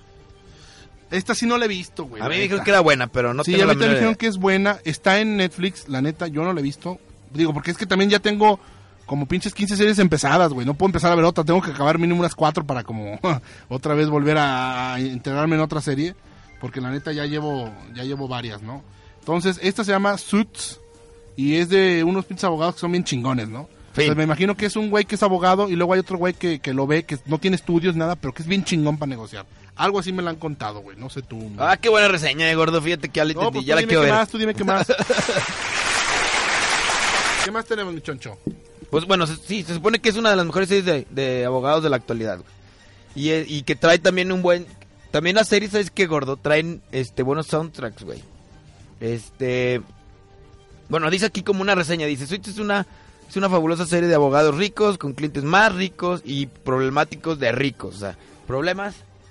Esta sí no la he visto, güey. A mí la me dijeron neta. que era buena, pero no Sí, tengo a la mí te menor dijeron idea. que es buena. Está en Netflix, la neta, yo no la he visto. Digo, porque es que también ya tengo como pinches quince series empezadas, güey. No puedo empezar a ver otra. Tengo que acabar mínimo unas cuatro para como otra vez volver a, a integrarme en otra serie. Porque la neta ya llevo, ya llevo varias, ¿no? Entonces, esta se llama Suits. Y es de unos pinches abogados que son bien chingones, ¿no? Fin. Pues me imagino que es un güey que es abogado y luego hay otro güey que, que lo ve, que no tiene estudios, nada, pero que es bien chingón para negociar. Algo así me lo han contado, güey. No sé tú. ¿no? Ah, qué buena reseña, eh, gordo. Fíjate que ya, le No, entendí, pues ya tú la dime quiero qué ver. más, tú dime qué más. ¿Qué más tenemos, mi choncho? Pues bueno, se- sí, se supone que es una de las mejores series de, de abogados de la actualidad, güey. Y, eh, y que trae también un buen... También las series, ¿sabes qué, gordo? Traen este buenos soundtracks, güey. Este... Bueno, dice aquí como una reseña, dice, Suits es una, es una fabulosa serie de abogados ricos, con clientes más ricos y problemáticos de ricos. O sea, problemas...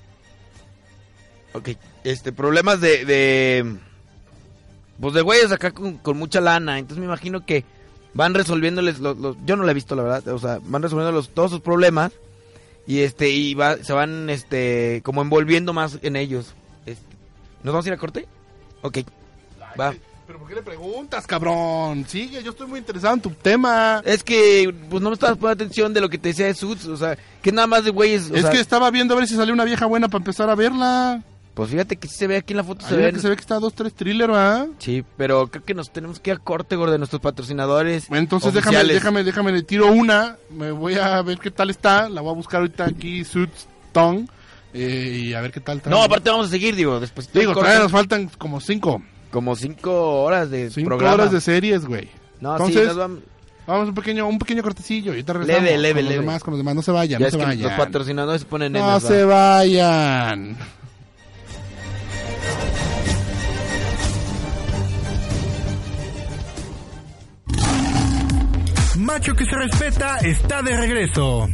Ok, este, problemas de... de pues de güeyes acá con, con mucha lana. Entonces me imagino que van resolviéndoles los, los... Yo no la he visto, la verdad. O sea, van resolviendo los, todos sus problemas. Y este, y va, se van, este, como envolviendo más en ellos. Este, ¿nos vamos a ir a corte? Ok, va. ¿Pero por qué le preguntas, cabrón? Sigue, yo estoy muy interesado en tu tema. Es que, pues no me estabas poniendo atención de lo que te decía de Suits. O sea, que nada más de güeyes. O Es sea, que estaba viendo a ver si salió una vieja buena para empezar a verla. Pues fíjate que sí se ve aquí en la foto. Ahí Se mira ve, que se ve que está dos, tres thriller, ¿verdad? Sí, pero creo que nos tenemos que ir a corte, gordo, de nuestros patrocinadores. Bueno, entonces déjame, oficiales. déjame, déjame, le tiro una. Me voy a ver qué tal está. La voy a buscar ahorita aquí, Suits Tongue. Eh, y a ver qué tal trae. No, aparte vamos a seguir, digo, después. Digo, corte. todavía nos faltan como cinco. Como cinco horas de Cinco programa. horas de series, güey. No, Entonces, sí, nos vamos... vamos un pequeño, un pequeño cortecillo. Ahorita regresamos Leve, leve, con los leve. demás, con los demás. No se vayan, Ya no es se que vayan. los patrocinadores se ponen No nenes, se va. vayan. Macho que se respeta está de regreso.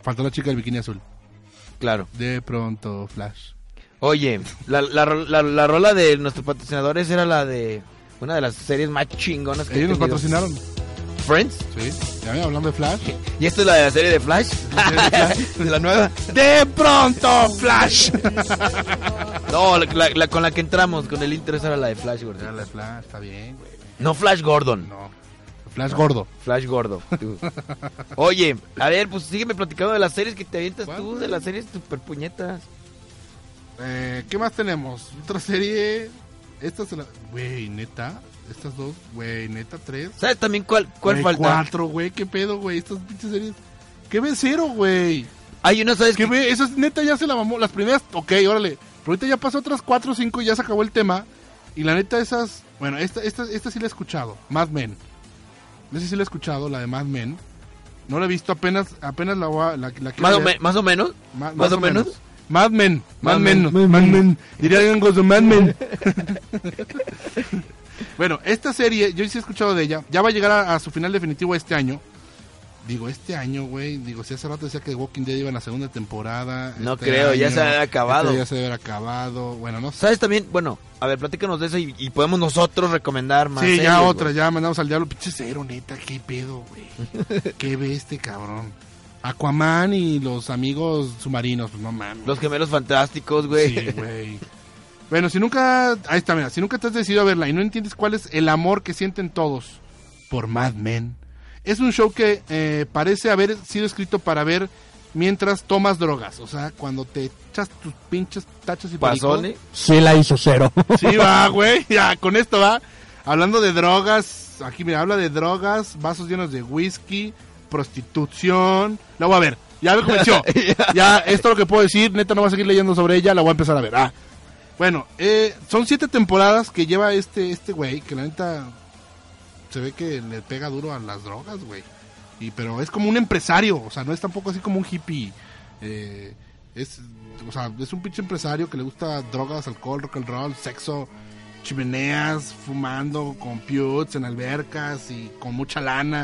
Faltó la chica del bikini azul. Claro. De pronto, Flash. Oye, la, la, la, la rola de nuestros patrocinadores era la de una de las series más chingonas que Ellos he nos tenido. patrocinaron. ¿Friends? Sí, ya ven, hablando de Flash. ¿Y esta es la de la serie de Flash? ¿De la nueva? ¡De pronto, Flash! No, la, la, la con la que entramos, con el intro, esa era la de Flash, Gordon. Era la de Flash, está bien, güey. No Flash Gordon. No, Flash gordo. Flash gordo. tú. Oye, a ver, pues sígueme platicando de las series que te avientas tú, de las series super puñetas. Eh, ¿Qué más tenemos? Otra serie. Esta se la... Güey, neta. Estas dos, güey, neta, tres. ¿Sabes también cuál, cuál Güey, falta? Cuatro, güey, qué pedo, güey. Estas pinches series. ¿Qué ve cero, güey? Hay una, ¿sabes qué? qué? Ve, esas neta ya se la mamó. Las primeras, ok, órale. Pero ahorita ya pasó otras cuatro o cinco y ya se acabó el tema. Y la neta, esas. Bueno, esta, esta, esta sí la he escuchado. Mad Men. No sé si la he escuchado, la de Mad Men. No la he visto, apenas apenas la voy a. La, la ¿Más, o me, ¿Más o menos? Ma, ¿Más, más o menos? menos? Mad Men. Mad, Mad Men. Men. Mad Men. Diría alguien con su Mad Men. Bueno, esta serie, yo sí he escuchado de ella. Ya va a llegar a, a su final definitivo este año. Digo, este año, güey. Digo, si hace rato decía que Walking Dead iba en la segunda temporada. No este creo, año, ya se había acabado. Este ya se debe haber acabado. Bueno, no sé. ¿Sabes también? Bueno, a ver, platícanos de eso y, y podemos nosotros recomendar más. Sí, series, ya otra, güey. ya mandamos al diablo. Pinche cero, neta, qué pedo, güey. Qué ve este cabrón. Aquaman y los amigos submarinos, pues no mames. Los gemelos fantásticos, güey. Sí, güey. Bueno, si nunca, ahí está, mira, si nunca te has decidido a verla y no entiendes cuál es el amor que sienten todos por Mad Men, es un show que eh, parece haber sido escrito para ver mientras tomas drogas, o sea, cuando te echas tus pinches tachos y ¿Pasones? Sí la hizo cero. Sí va, güey, ya, con esto va. Hablando de drogas, aquí mira, habla de drogas, vasos llenos de whisky, prostitución, la voy a ver, ya me convenció, ya, esto es lo que puedo decir, neta no voy a seguir leyendo sobre ella, la voy a empezar a ver, ah. Bueno, eh, son siete temporadas que lleva este este güey, que la neta se ve que le pega duro a las drogas, güey. Y pero es como un empresario, o sea, no es tampoco así como un hippie. Eh, es, o sea, es un pinche empresario que le gusta drogas, alcohol, rock and roll, sexo, chimeneas, fumando con putes en albercas y con mucha lana.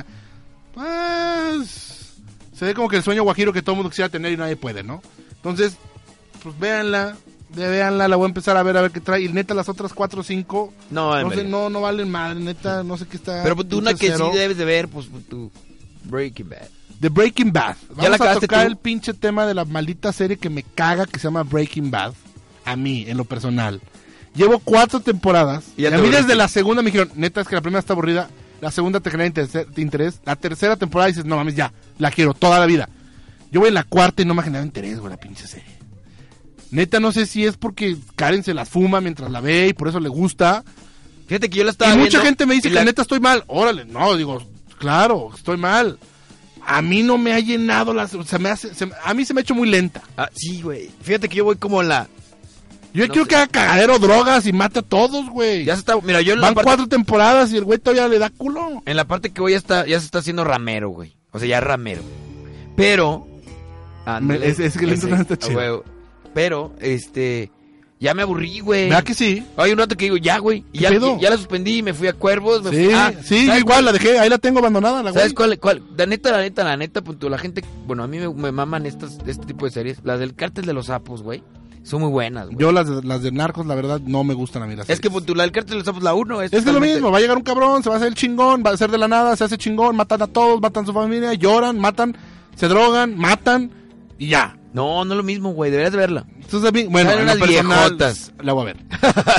Pues se ve como que el sueño guajiro que todo el mundo quisiera tener y nadie puede, ¿no? Entonces, pues véanla. De véanla, la voy a empezar a ver a ver qué trae. Y neta, las otras cuatro o cinco no, no, sé, no, no valen madre, neta, no sé qué está. Pero tú una que cero. sí debes de ver, pues tu Breaking Bad. The Breaking Bad. Vamos ¿Ya la a acabaste tocar tú? el pinche tema de la maldita serie que me caga, que se llama Breaking Bad. A mí, en lo personal. Llevo cuatro temporadas. Y Y ya a te mí aburriste. desde la segunda me dijeron, neta, es que la primera está aburrida. La segunda te genera inter- interés. La tercera temporada dices, no mames, ya, la quiero toda la vida. Yo voy en la cuarta y no me ha generado interés, güey, la pinche serie. Neta, no sé si es porque Karen se las fuma mientras la ve y por eso le gusta. Fíjate que yo la estaba Y mucha viendo gente me dice y que la- neta estoy mal. Órale, no, digo, claro, estoy mal. A mí no me ha llenado las... Se me hace, se- a mí se me ha hecho muy lenta. Ah, sí, güey. Fíjate que yo voy como en la... Yo no quiero sé. que haga cagadero, drogas y mate a todos, güey. Ya se está... Mira, yo en la Van parte... cuatro temporadas y el güey todavía le da culo. En la parte que voy ya, está, ya se está haciendo ramero, güey. O sea, ya ramero. Pero... ándale, Me- es- es que el ese, intro no está a chido. huevo. Pero, este... Ya me aburrí, güey. ¿Verdad que sí? Hay un rato que digo, ya, güey. Y ¿Qué ya, pedo? ya la suspendí y me fui a Cuervos. Me Sí, fui... Ah, sí, yo ¿sabes igual cuál? la dejé, ahí la tengo abandonada, la güey. ¿Sabes cuál, cuál? La neta, la neta, la neta, punto, la gente... Bueno, a mí me, me maman estas, este tipo de series. Las del Cártel de los Sapos, güey. Son muy buenas, güey. Yo las de, las de narcos, la verdad, no me gustan a mí las Es que punto, la del Cártel de los Sapos, la uno es... Es que es lo totalmente- mismo, va a llegar un cabrón, se va a hacer el chingón, va a ser de la nada, se hace chingón, matan a todos, matan a su familia, lloran, matan, se drogan, matan y ya. No, no es lo mismo, güey, deberías de verla. Entonces a mí, bueno, Salen en lo unas personal, viejotas. la voy a ver.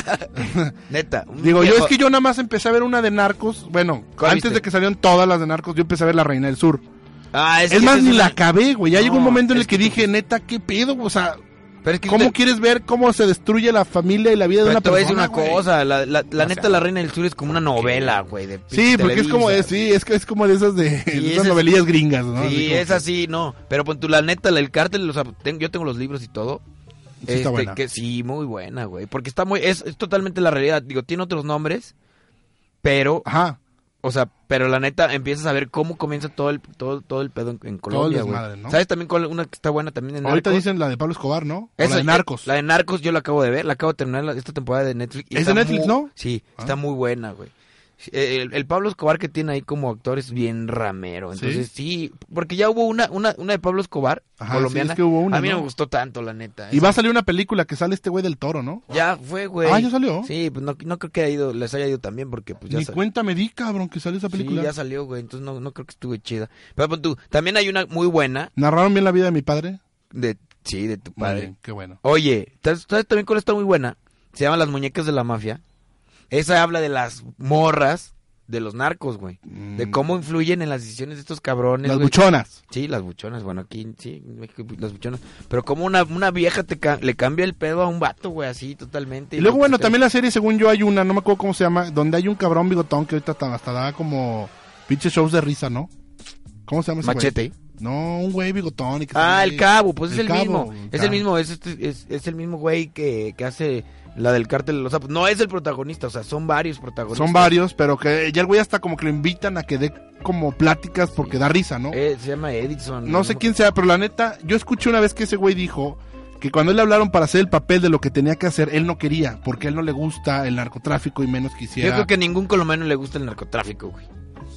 Neta. un Digo, yo viejo- es que yo nada más empecé a ver una de narcos, bueno, ¿Cuál antes viste? de que salieron todas las de narcos, yo empecé a ver La Reina del Sur. Ah, es, Es, que más, esa ni es la una- acabé, güey, ya llegó un No, momento en el es que, que dije, neta, ¿qué pedo? O sea, Pero es que ¿cómo te- quieres ver cómo se destruye la familia y la vida de Pero una te voy a decir persona, una güey? cosa, la, la, la O neta, sea, La Reina del Sur es como una novela, güey, de Sí, porque es como, es, Televisa. sí, es que es como de esas de, Sí, de esa esas es- novelillas gringas, ¿no? Así Sí, como es que- así, no. Pero pon tú, la neta, la- el Cártel, o sea, ten- yo tengo los libros y todo. Sí, está buena. Que, sí, muy buena, güey. Porque está muy, es, es totalmente la realidad. Digo, tiene otros nombres, pero, Ajá. o sea, pero la neta, empiezas a ver cómo comienza todo el, todo, todo el pedo en, en Colombia, güey. desmadre, ¿no? ¿Sabes también cuál, una que está buena también en Ahorita Narcos? dicen la de Pablo Escobar, ¿no? O Esa, la de Narcos. La de Narcos yo la acabo de ver, la acabo de terminar la- esta temporada de Netflix. y ¿Es está de Netflix, muy- no? Sí, Ah. está muy buena, güey. El, el Pablo Escobar que tiene ahí como actor es bien ramero. Entonces sí, sí porque ya hubo una, una, una de Pablo Escobar, Ajá, colombiana. Sí, es que hubo una, a mí ¿no? no me gustó tanto, la neta. Y Eso. va a salir una película que sale este güey del Toro, ¿no? Ya fue, güey. Ah, ¿ya salió? Sí, pues no, no creo que haya ido, les haya ido también porque pues ya Ni salió. cuenta me di, cabrón, que salió esa película. Sí, ya salió, güey, entonces no, no creo que estuve chida. Pero pues, tú, también hay una muy buena. ¿Narraron bien la vida de mi padre? De, sí, de tu padre. Bien, qué bueno. Oye, ¿sabes, ¿sabes también cuál está muy buena? Se llama Las Muñecas de la Mafia. Esa habla de las morras de los narcos, güey. Mm. De cómo influyen en las decisiones de estos cabrones. Las güey. buchonas. Sí, las buchonas. Bueno, aquí sí, las buchonas. Pero como una, una vieja te ca le cambia el pedo a un vato, güey, así totalmente. Y luego, bueno, te... también la serie, según yo, hay una, no me acuerdo cómo se llama, donde hay un cabrón bigotón que ahorita hasta, hasta da como pinches shows de risa, ¿no? ¿Cómo se llama ese Machete. güey? No, un güey bigotón. Y que ah, el Cabo, pues el es el cabo, mismo. El es el mismo, es, es, es, es el mismo güey que, que hace... La del cártel de los sapos. No es el protagonista, o sea, son varios protagonistas. Son varios, pero que ya el güey hasta como que lo invitan a que dé como pláticas porque sí. da risa, ¿no? Eh, se llama Edison. No, no sé quién sea, pero la neta, yo escuché una vez que ese güey dijo que cuando él le hablaron para hacer el papel de lo que tenía que hacer, él no quería, porque a él no le gusta el narcotráfico y menos quisiera... Yo creo que a ningún colombiano le gusta el narcotráfico, güey.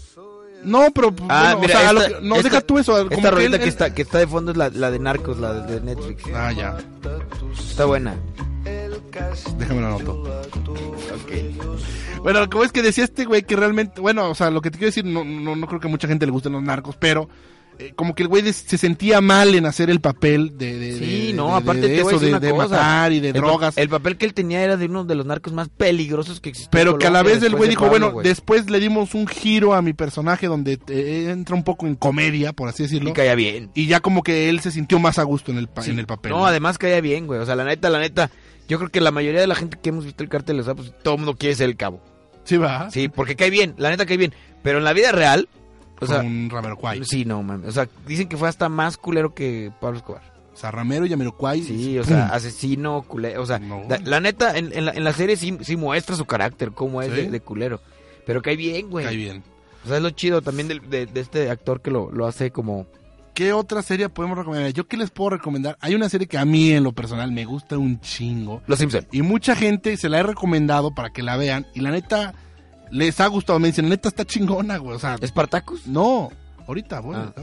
No, pero ah, bueno, mira, o sea, esta, lo que, no, esta, deja tú eso. Como esta rolita que, que, él, está, que está de fondo es la, la de Narcos, la de, de Netflix. Ah, ya. Está buena. Déjame lo anoto. Okay. Bueno, lo que es que decía este güey que realmente, bueno, o sea, lo que te quiero decir, no, no, no creo que a mucha gente le gusten los narcos, pero eh, como que el güey de, se sentía mal en hacer el papel de, de sí, de, no, de, aparte de, de te voy a eso, decir de, de una cosa. matar y de el drogas. Pa el papel que él tenía era de uno de los narcos más peligrosos que existió. Pero que a la vez el güey dijo, bueno, güey. después le dimos un giro a mi personaje donde eh, entra un poco en comedia, por así decirlo. Y caía bien. Y ya como que él se sintió más a gusto en el, pa sí. en el papel. No, ¿no? Además caía bien, güey. O sea, la neta, la neta, yo creo que la mayoría de la gente que hemos visto el Cártel de los Sapos, todo el mundo quiere ser el Cabo. Sí, va. Sí, porque cae bien, la neta cae bien. Pero en la vida real, o sea, un Jamiroquai. Sí, no, mames. O sea, dicen que fue hasta más culero que Pablo Escobar. O sea, Ramero y Jamiroquai. Sí, o sea, asesino, culero. O sea, no. la, la neta, en, en, la, en la serie sí, sí muestra su carácter, cómo es ¿sí? de, de culero. Pero cae bien, güey. Cae bien. O sea, es lo chido también de, de, de este actor que lo, lo hace como... ¿Qué otra serie podemos recomendar? ¿Yo qué les puedo recomendar? Hay una serie que a mí en lo personal me gusta un chingo. Los Simpson. Y mucha gente se la he recomendado para que la vean. Y la neta, les ha gustado. Me dicen, la neta está chingona, güey. O sea, ¿Spartacus? No, ahorita, güey. Ah.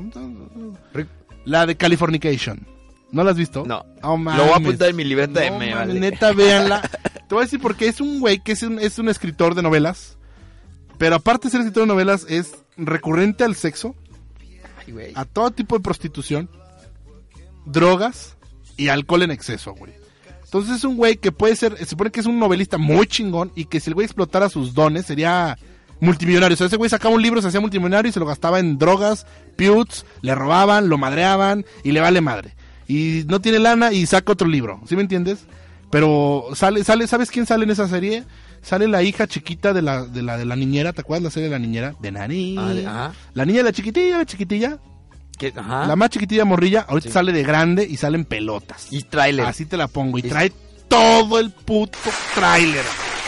La de Californication. ¿No la has visto? No. Oh, lo voy a apuntar en mi libreta de no, me, man, vale. Neta, véanla. Te voy a decir porque es un güey que es un, es un escritor de novelas. Pero aparte de ser escritor de novelas, es recurrente al sexo. Ay, a todo tipo de prostitución, drogas y alcohol en exceso, güey. Entonces es un güey que puede ser, se supone que es un novelista muy chingón y que si el güey explotara sus dones sería multimillonario. O sea, ese güey sacaba un libro, se hacía multimillonario y se lo gastaba en drogas, piuts, le robaban, lo madreaban y le vale madre. Y no tiene lana y saca otro libro, ¿sí me entiendes? Pero sale, sale, ¿sabes quién sale en esa serie? Sale la hija chiquita de la de la de la niñera, ¿te acuerdas la serie de la niñera? De Nani. Ah, de, ajá. La niña, la chiquitilla, la chiquitilla. ¿Qué? Ajá. La más chiquitilla morrilla, ahorita sí. sale de grande y sale en pelotas. Y tráiler. Así te la pongo. Y trae todo el puto tráiler.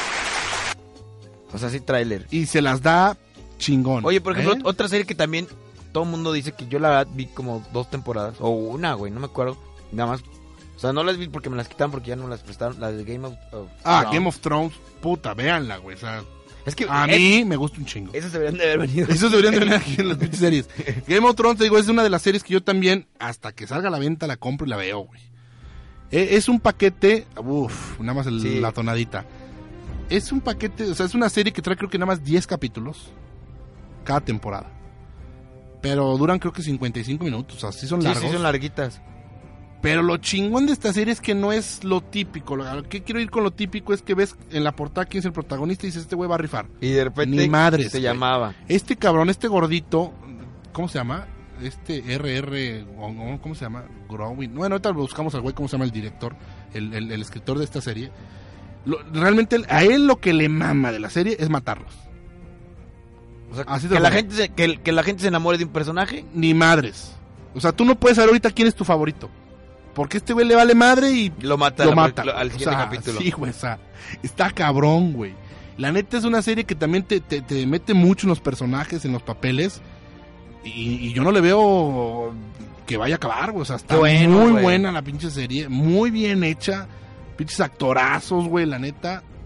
O sea, sí, tráiler. Y se las da chingón. Oye, por ejemplo, ¿eh? otra serie que también todo el mundo dice que yo la verdad vi como dos temporadas. O una, güey, no me acuerdo. Nada más. O sea, no las vi porque me las quitaron porque ya no las prestaron. Las de Game of, of Ah, Thrones. Game of Thrones. Puta, véanla, güey. O sea, es que a es, mí me gusta un chingo. Esos deberían de haber venido. Esos deberían de venir aquí en las pinches series. Game of Thrones, te digo, es una de las series que yo también, hasta que salga a la venta, la compro y la veo, güey. Es un paquete, uff, nada más el, sí. la tonadita. Es un paquete, o sea, es una serie que trae creo que nada más diez capítulos cada temporada. Pero duran creo que cincuenta y cinco minutos, o sea, sí son sí, largos. Sí, son larguitas. Pero lo chingón de esta serie es que no es lo típico. Lo que quiero ir con lo típico es que ves en la portada quién es el protagonista y dices, este güey va a rifar. Y de repente Ni madres, se güey. llamaba. Este cabrón, este gordito, ¿cómo se llama? Este R R, ¿cómo se llama? Growing. Bueno, ahorita buscamos al güey, ¿cómo se llama el director? El, el, el escritor de esta serie. Lo, realmente a él lo que le mama de la serie es matarlos. O sea, Así que, la gente se, que, que la gente se enamore de un personaje. Ni madres. O sea, tú no puedes saber ahorita quién es tu favorito. Porque este güey le vale madre y lo mata, lo la, mata lo, al siguiente o sea, capítulo. Sí, güey, o sea, está cabrón, güey. La neta es una serie que también te, te, te mete mucho en los personajes, en los papeles. Y, y yo no le veo que vaya a acabar, güey. O sea, está bueno, muy güey. buena la pinche serie. Muy bien hecha. Pinches actorazos, güey, la neta.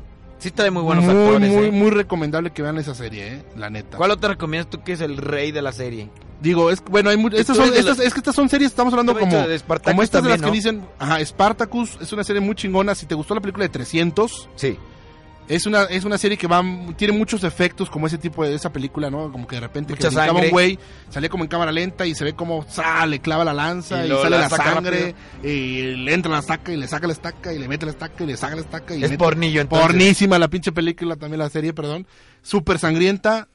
Sí trae muy buenos muy, actores, Muy, ¿eh? muy recomendable que vean esa serie, eh, la neta. ¿Cuál otra recomiendas tú que es el rey de la serie? Digo, es bueno, hay mu- estas son, estas, es que estas son series, estamos hablando como, de Spartacus como estas también, de las que ¿no? dicen, ajá, Spartacus es una serie muy chingona. Si te gustó la película de trescientos, sí. Es una, es una serie que va, tiene muchos efectos como ese tipo de esa película, ¿no? Como que de repente Mucha que brincaba sangre. un güey, salía como en cámara lenta y se ve como sale, clava la lanza Y y, luego sale la la saca sangre, y le entra la estaca y le saca la estaca y le mete la estaca y le saca la estaca y Es mete- pornillo, entonces. Pornísima la pinche película, también la serie, perdón. Súper sangrienta,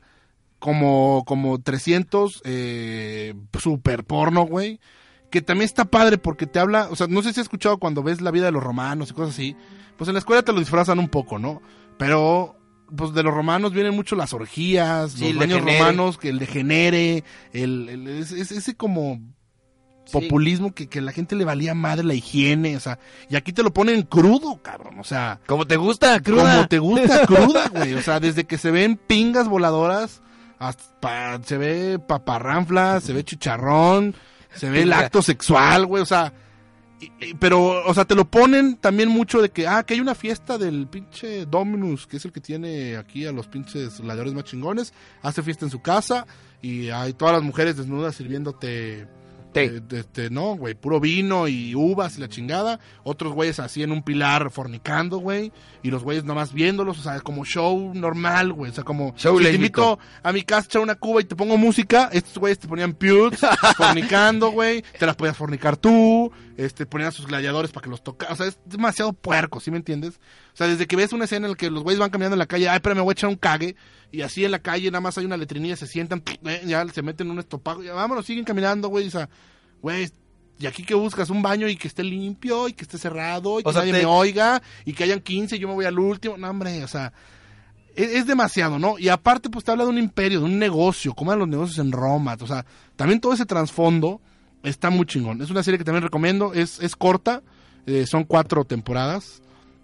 como, como trescientos, eh, super porno, güey. Que también está padre porque te habla, o sea, no sé si has escuchado cuando ves la vida de los romanos y cosas así, pues en la escuela te lo disfrazan un poco, ¿no? Pero pues de los romanos vienen mucho las orgías, Sí, el los baños degenere. romanos, que el degenere, el, el- es- es- ese como populismo que, que a la gente le valía madre la higiene, o sea, y aquí te lo ponen crudo, cabrón, o sea, Como te gusta, cruda. como te gusta cruda, güey, o sea, desde que se ven pingas voladoras, hasta pa- se ve paparranfla, se ve chicharrón, se ve el Pinga. acto sexual, güey, o sea, y- y- pero, o sea, te lo ponen también mucho de que, ah, que hay una fiesta del pinche Dominus, que es el que tiene aquí a los pinches gladiadores más chingones, hace fiesta en su casa y hay todas las mujeres desnudas sirviéndote... eh, de- este, no, güey, puro vino y uvas y la chingada. Otros güeyes así en un pilar fornicando, güey. Y los güeyes nomás viéndolos, o sea, como show normal, güey. O sea, como Show si te lésbico. invito a mi casa a echar una cuba y te pongo música, estos güeyes te ponían putes, fornicando, güey. Te las podías fornicar tú, este, ponían a sus gladiadores para que los tocaran. O sea, es demasiado puerco, ¿sí me entiendes? O sea, desde que ves una escena en la que los güeyes van caminando en la calle, ay, pero me voy a echar un cague. Y así en la calle nada más hay una letrinilla, se sientan, eh, ya se meten en un estopado, ya vámonos, siguen caminando, güey, o sea, güey, ¿y aquí qué buscas? Un baño y que esté limpio, y que esté cerrado, y que O sea, nadie te- me oiga, y que hayan quince y yo me voy al último, no, hombre, o sea, es, es demasiado, ¿no? Y aparte, pues te habla de un imperio, de un negocio, cómo eran los negocios en Roma, o sea, también todo ese trasfondo está muy chingón. Es una serie que también recomiendo, es, es corta, eh, son cuatro temporadas.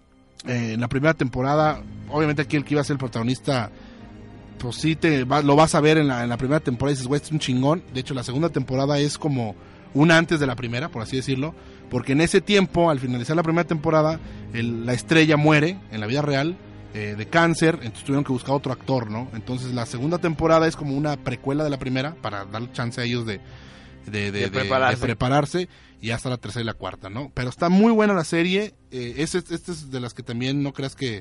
Eh, en la primera temporada, obviamente aquí el que iba a ser el protagonista, pues sí te va- lo vas a ver en la, en la primera temporada y dices, güey, este es un chingón. De hecho, la segunda temporada es como una antes de la primera, por así decirlo, porque en ese tiempo, al finalizar la primera temporada, el- la estrella muere en la vida real eh, de cáncer, entonces tuvieron que buscar otro actor, ¿no? Entonces la segunda temporada es como una precuela de la primera para darle chance a ellos de, de, de- De de- prepararse. de prepararse, y hasta la tercera y la cuarta, ¿no? Pero está muy buena la serie, eh, es, es, esta es de las que también no creas que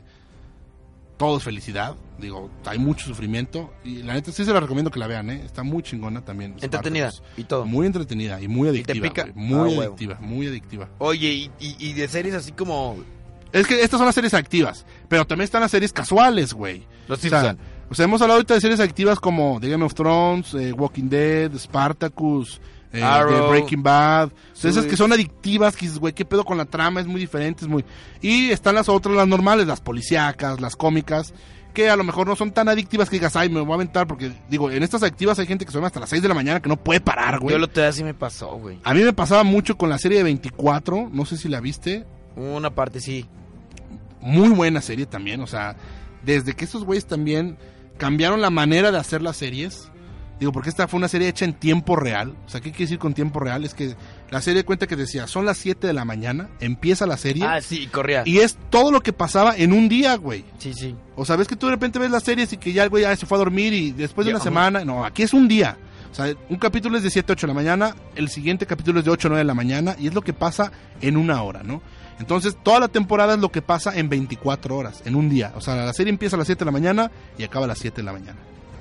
todo es felicidad, digo, hay mucho sufrimiento, y la neta sí se la recomiendo que la vean, ¿eh? Está muy chingona también. Entretenida Spartacus. y todo. Muy entretenida y muy adictiva, pica? güey, muy Ah, huevo. adictiva, muy adictiva. Oye, y, y, y de series así como... Es que estas son las series activas, pero también están las series casuales, güey. Los o, sea, Simpson. o sea, hemos hablado ahorita de series activas como The Game of Thrones, eh, Walking Dead, Spartacus, eh, Arrow. The Breaking Bad. O sea, esas Sí. que son adictivas, que dices, güey, qué pedo con la trama, es muy diferente, es muy... Y están las otras, las normales, las policíacas, las cómicas, que a lo mejor no son tan adictivas que digas, ay, me voy a aventar, porque, digo, en estas activas hay gente que suena hasta las seis de la mañana que no puede parar, güey. Yo lo te así me pasó, güey. A mí me pasaba mucho con la serie de veinticuatro, no sé si la viste. Una parte sí. Muy buena serie también, o sea, desde que esos güeyes también cambiaron la manera de hacer las series. Digo, porque esta fue una serie hecha en tiempo real. O sea, ¿qué quiere decir con tiempo real? Es que la serie cuenta que decía, son las siete de la mañana, empieza la serie. Ah, sí, corría. Y es todo lo que pasaba en un día, güey. Sí, sí. O sea, ves que tú de repente ves las series y que ya el güey ya se fue a dormir y después de Ya, una semana... No, aquí es un día. O sea, un capítulo es de siete, ocho de la mañana, el siguiente capítulo es de ocho, nueve de la mañana, y es lo que pasa en una hora, ¿no? Entonces, toda la temporada es lo que pasa en veinticuatro horas, en un día. O sea, la serie empieza a las siete de la mañana y acaba a las siete de la mañana.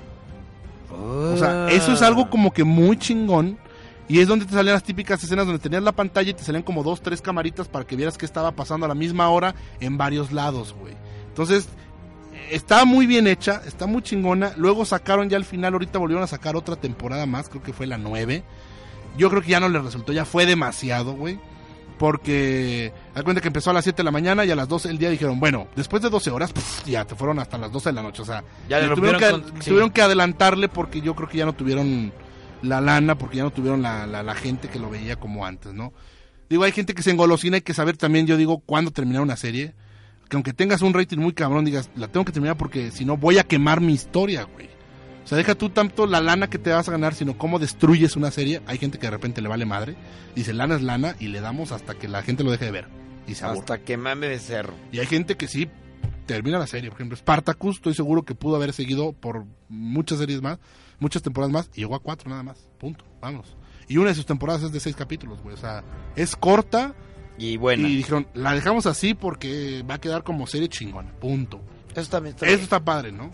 O sea, eso es algo como que muy chingón. Y es donde te salían las típicas escenas donde tenías la pantalla y te salían como dos, tres camaritas para que vieras qué estaba pasando a la misma hora en varios lados, güey. Entonces, está muy bien hecha, está muy chingona. Luego sacaron ya al final, ahorita volvieron a sacar otra temporada más, creo que fue la nueve. Yo creo que ya no les resultó, ya fue demasiado, güey. Porque, haz cuenta que empezó a las siete de la mañana y a las doce del día dijeron, bueno, después de doce horas, pff, ya te fueron hasta las doce de la noche. O sea, Ya le le tuvieron, que, rompieron con- sí. tuvieron que adelantarle porque yo creo que ya no tuvieron la lana, porque ya no tuvieron la, la, la gente que lo veía como antes, ¿no? Digo, hay gente que se engolosina, hay que saber también, yo digo, cuándo terminar una serie. Que aunque tengas un rating muy cabrón, digas, la tengo que terminar porque si no voy a quemar mi historia, güey. O sea, deja tú tanto la lana que te vas a ganar, sino cómo destruyes una serie. Hay gente que de repente le vale madre, dice, lana es lana, y le damos hasta que la gente lo deje de ver. Y se aburre. Hasta que mame de cerro. Y hay gente que sí, termina la serie. Por ejemplo, Spartacus, estoy seguro que pudo haber seguido por muchas series más, muchas temporadas más, y llegó a cuatro nada más. Punto. Vámonos. Y una de sus temporadas es de seis capítulos, güey. O sea, es corta. Y bueno. Y dijeron, la dejamos así porque va a quedar como serie chingona. Punto. Eso también está Eso bien. está padre, ¿no?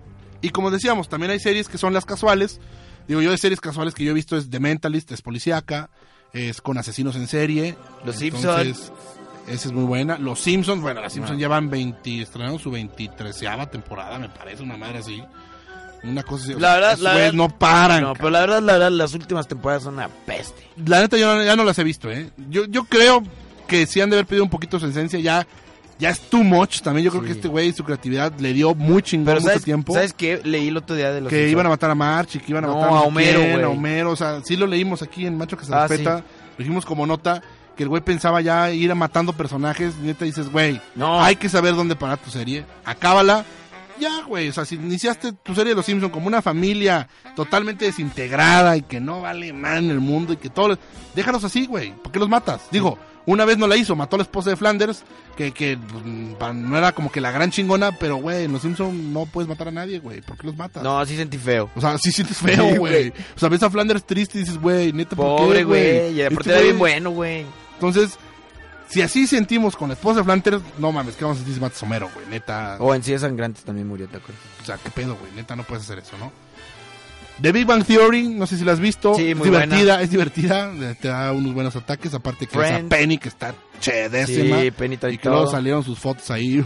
Y como decíamos, también hay series que son las casuales. Digo, yo de series casuales que yo he visto es The Mentalist, es policíaca, es con asesinos en serie. Los Entonces, Simpsons. esa es muy buena. Los Simpsons, bueno, los Simpsons No. llevan veinte, estrenaron su veintitrésava temporada, me parece, una madre así. Una cosa así. o La sea, verdad, esos la güeyes verdad- no paran. No, pero la verdad, la verdad, las últimas temporadas son una peste. La neta yo no- ya no las he visto, ¿eh? Yo, yo creo que sí han de haber pedido un poquito su esencia, ya, ya es too much. También yo creo Sí. que este güey, su creatividad le dio muy chingón Pero mucho ¿sabes, tiempo. ¿sabes qué? Leí el otro día de los Que Simpsons. iban a matar a March y que iban a No, matar a no sé Homero, quién, güey. a Homero, o sea, sí lo leímos aquí en Macho que se Ah, respeta, sí. lo dijimos como nota, que el güey pensaba ya ir a matando personajes, y neta dices, güey, No. hay que saber dónde parar tu serie, acábala, ya, güey, o sea, si iniciaste tu serie de Los Simpsons como una familia totalmente desintegrada y que no vale más en el mundo y que todo, déjalos así, güey, ¿por qué los matas? Digo, una vez no la hizo, mató a la esposa de Flanders, que, que pues, pa- no era como que la gran chingona, pero güey, en Los Simpsons no puedes matar a nadie, güey, ¿por qué los matas? No, sí sentí feo. O sea, sí sientes feo, Sí, güey. güey. O sea, ves a Flanders triste y dices, güey, neta, ¿por Pobre qué, güey. Y aparte Este era güey- bien bueno, güey. Entonces, si así sentimos con la esposa de Flanders, no mames, ¿qué vamos a sentir si matas a Homero, güey? Neta. O en sí de Sangrantes también murió, ¿te acuerdas? O sea, ¿qué pedo, güey? Neta, no puedes hacer eso, ¿no? The Big Bang Theory, no sé si la has visto. Sí, es muy divertida, buena. es divertida. eh, Te da unos buenos ataques. Aparte que esa Friends. Penny que está chedésima. Sí, Penny trae y que luego todo. salieron sus fotos ahí.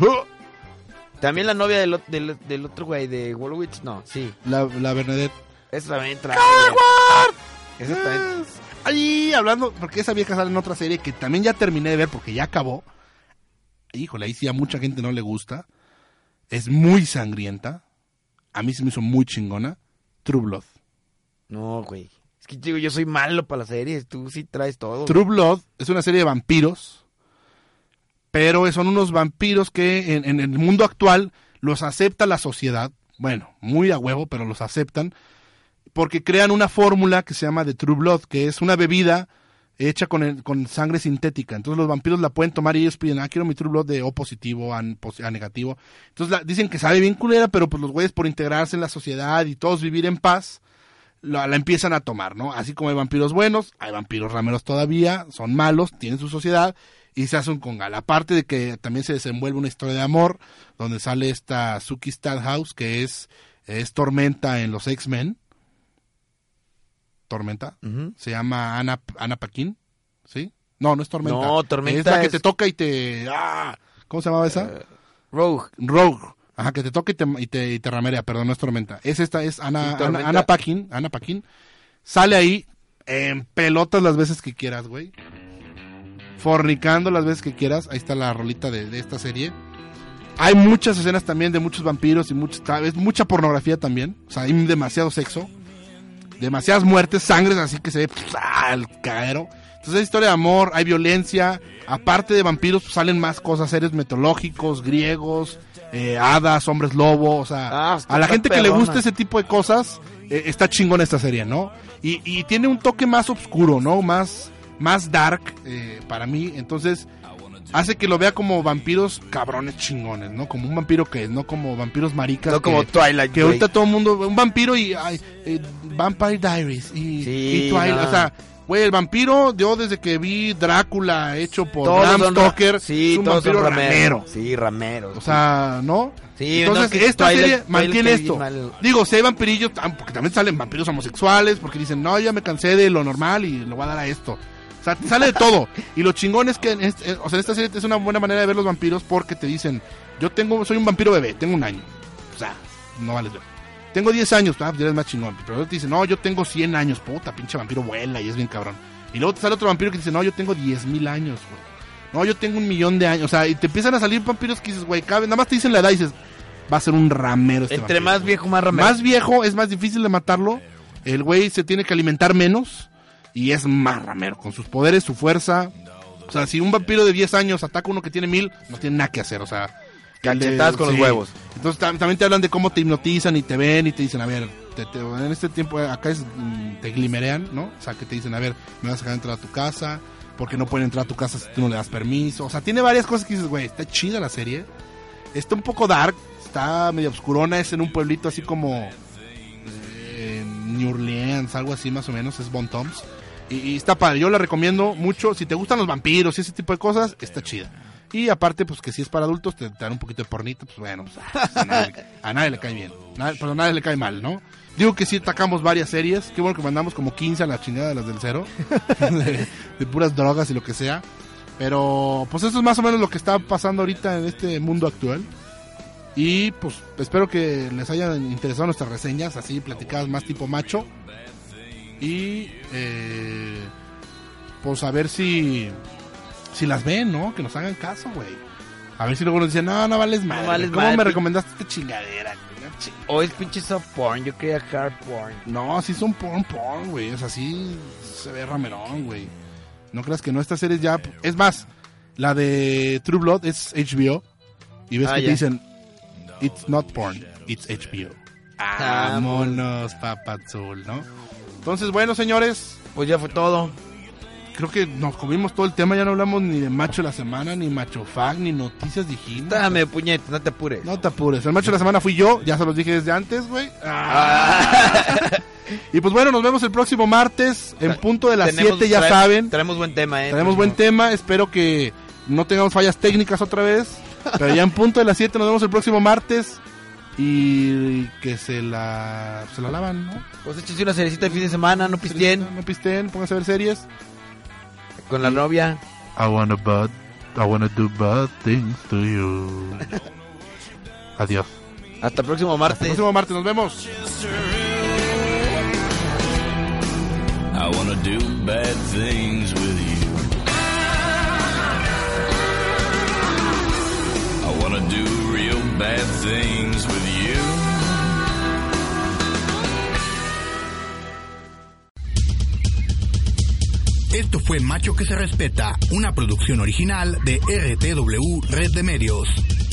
También la novia del, o- del, del otro güey, de Wolowitz, no, sí. La, la Bernadette. Esa también trae. ¡Howard! Esa también. Ahí hablando, porque esa vieja sale en otra serie que también ya terminé de ver porque ya acabó. Híjole, ahí sí a mucha gente no le gusta. Es muy sangrienta. A mí se me hizo muy chingona. True Blood. No, güey. Es que digo, yo soy malo para las series, tú sí traes todo. True Blood es una serie de vampiros. Pero son unos vampiros que en, en el mundo actual los acepta la sociedad. Bueno, muy a huevo, pero los aceptan. Porque crean una fórmula que se llama de True Blood, que es una bebida hecha con, el- con sangre sintética. Entonces los vampiros la pueden tomar y ellos piden, ah, quiero mi True Blood de O positivo a, pos- a negativo. Entonces la- dicen que sabe bien culera, pero pues los güeyes por integrarse en la sociedad y todos vivir en paz, la, la empiezan a tomar, ¿no? Así como hay vampiros buenos, hay vampiros rameros todavía, son malos, tienen su sociedad y se hacen con gal. Aparte de que también se desenvuelve una historia de amor, donde sale esta Suki Stackhouse, que es, es Tormenta en los X-Men. Tormenta. Ujú. Se llama Ana, Ana Paquin, ¿sí? No, no es Tormenta. No, Tormenta es la que es- te toca y te... ¡Ah! ¿Cómo se llamaba esa? Rogue. Rogue. Ajá, que te toca y te, y te, y te ramerea, perdón, no es Tormenta. Es esta, es Ana, Sí, Ana, Tormenta. Ana Paquin, Ana Paquin. Sale ahí en pelotas las veces que quieras, güey. Fornicando las veces que quieras. Ahí está la rolita de, de esta serie. Hay muchas escenas también de muchos vampiros y muchos, es mucha pornografía también. O sea, hay demasiado sexo. Demasiadas muertes, sangres, así que se ve pues, ah, el cagadero. Entonces hay historia de amor, hay violencia. Aparte de vampiros, pues, salen más cosas, seres mitológicos, griegos, eh, hadas, hombres lobo. O sea, Ah, está a la gente que le perrona. gusta ese tipo de cosas, eh, está chingón esta serie, ¿no? Y, y tiene un toque más oscuro, ¿no? Más, más dark eh, para mí. Entonces hace que lo vea como vampiros cabrones chingones, ¿no? Como un vampiro que es, no como vampiros maricas. No que- como Twilight, Que güey. ahorita todo el mundo, un vampiro y ay, eh, Vampire Diaries y, Sí, y Twilight. no. O sea, güey, el vampiro, yo desde que vi Drácula hecho por Todos Bram son Stoker, ra- sí, es un todos son vampiro rameros. ramero. Sí, rameros. O sea, ¿no? Sí, Entonces, no, que esta Twilight- serie Twilight mantiene que esto. vi mal. Digo, si hay vampirillos, ah, porque también salen vampiros homosexuales, porque dicen, no, ya me cansé de lo normal y lo voy a dar a esto. O sea, te sale de todo. Y lo chingón es que en, este- o sea, en esta serie es una buena manera de ver los vampiros porque te dicen, yo tengo, soy un vampiro bebé, tengo un año. O sea, no vale. Tengo diez años, ah, ya eres más chingón. Pero luego te dicen, no, yo tengo cien años, puta, pinche vampiro vuela y es bien cabrón. Y luego te sale otro vampiro que dice, no, yo tengo diez mil años, güey. No, yo tengo un millón de años. O sea, y te empiezan a salir vampiros que dices, güey, cabe, nada más te dicen la edad y dices, va a ser un ramero este Entre vampiro. más viejo, más ramero. Más viejo, es más difícil de matarlo. El güey se tiene que alimentar menos y es más ramero. Con sus poderes, su fuerza. O sea, si un vampiro de diez años ataca a uno que tiene mil, no tiene nada que hacer. O sea, Cachetadas con los huevos. Entonces tam- también te hablan de cómo te hipnotizan y te ven y te dicen, a ver, te- te- en este tiempo acá es, mm, te glimerean, ¿no? O sea, que te dicen, a ver, me vas a dejar entrar a tu casa, porque no pueden entrar a tu casa si tú no le das permiso. O sea, tiene varias cosas que dices, güey, está chida la serie. Está un poco dark, está medio oscurona, es en un pueblito así como eh, New Orleans, algo así más o menos, es Bon Toms. Y, y está padre, yo la recomiendo mucho. Si te gustan los vampiros y ese tipo de cosas, está chida. Y aparte, pues que si es para adultos, te, te dan un poquito de pornito, pues bueno, pues, a, nadie, a nadie le cae bien, nadie, pero a nadie le cae mal, ¿no? Digo que sí atacamos varias series, qué bueno que mandamos como quince a la chingada de las del cero, de, de puras drogas y lo que sea. Pero pues eso es más o menos lo que está pasando ahorita en este mundo actual. Y pues espero que les hayan interesado nuestras reseñas, así platicadas más tipo macho. Y eh, pues a ver si si las ven, ¿no? Que nos hagan caso, güey. A ver si luego nos dicen, no, no vales madre. No vales ¿Cómo madre, me pi- recomendaste esta chingadera? O es pinche soft porn, yo creía hard porn. No, sí son porn porn, güey. O sea, sí se ve ramerón, güey. No creas que no, estas series ya... Es más, la de True Blood es H B O. Y ves Ah, que ya. te dicen, it's not porn, it's H B O. Vámonos, papazul, ¿no? Entonces, bueno, señores. Pues ya fue todo. Creo que nos comimos todo el tema. Ya no hablamos ni de macho de la semana, ni macho fag, ni noticias dijimos. Dame, puñete, no te apures. No te apures. El macho de la semana fui yo. Ya se los dije desde antes, güey. Y pues bueno, nos vemos el próximo martes en punto de las Tenemos- siete, ya trae- saben. Tenemos buen tema, eh. Tenemos buen tema. Espero que no tengamos fallas técnicas otra vez. Pero ya en punto de las siete nos vemos el próximo martes. Y que se la se la lavan, ¿no? Pues échese una cerecita de fin de semana, no pisteen. No pisteen, pónganse a ver series. Con la novia. I wanna bad, I wanna do bad things to you. Adiós. Hasta el próximo martes. Hasta el próximo martes, nos vemos. I wanna do bad things with you. I wanna do real bad things with you. Esto fue Macho que se respeta, una producción original de R T W Red de Medios.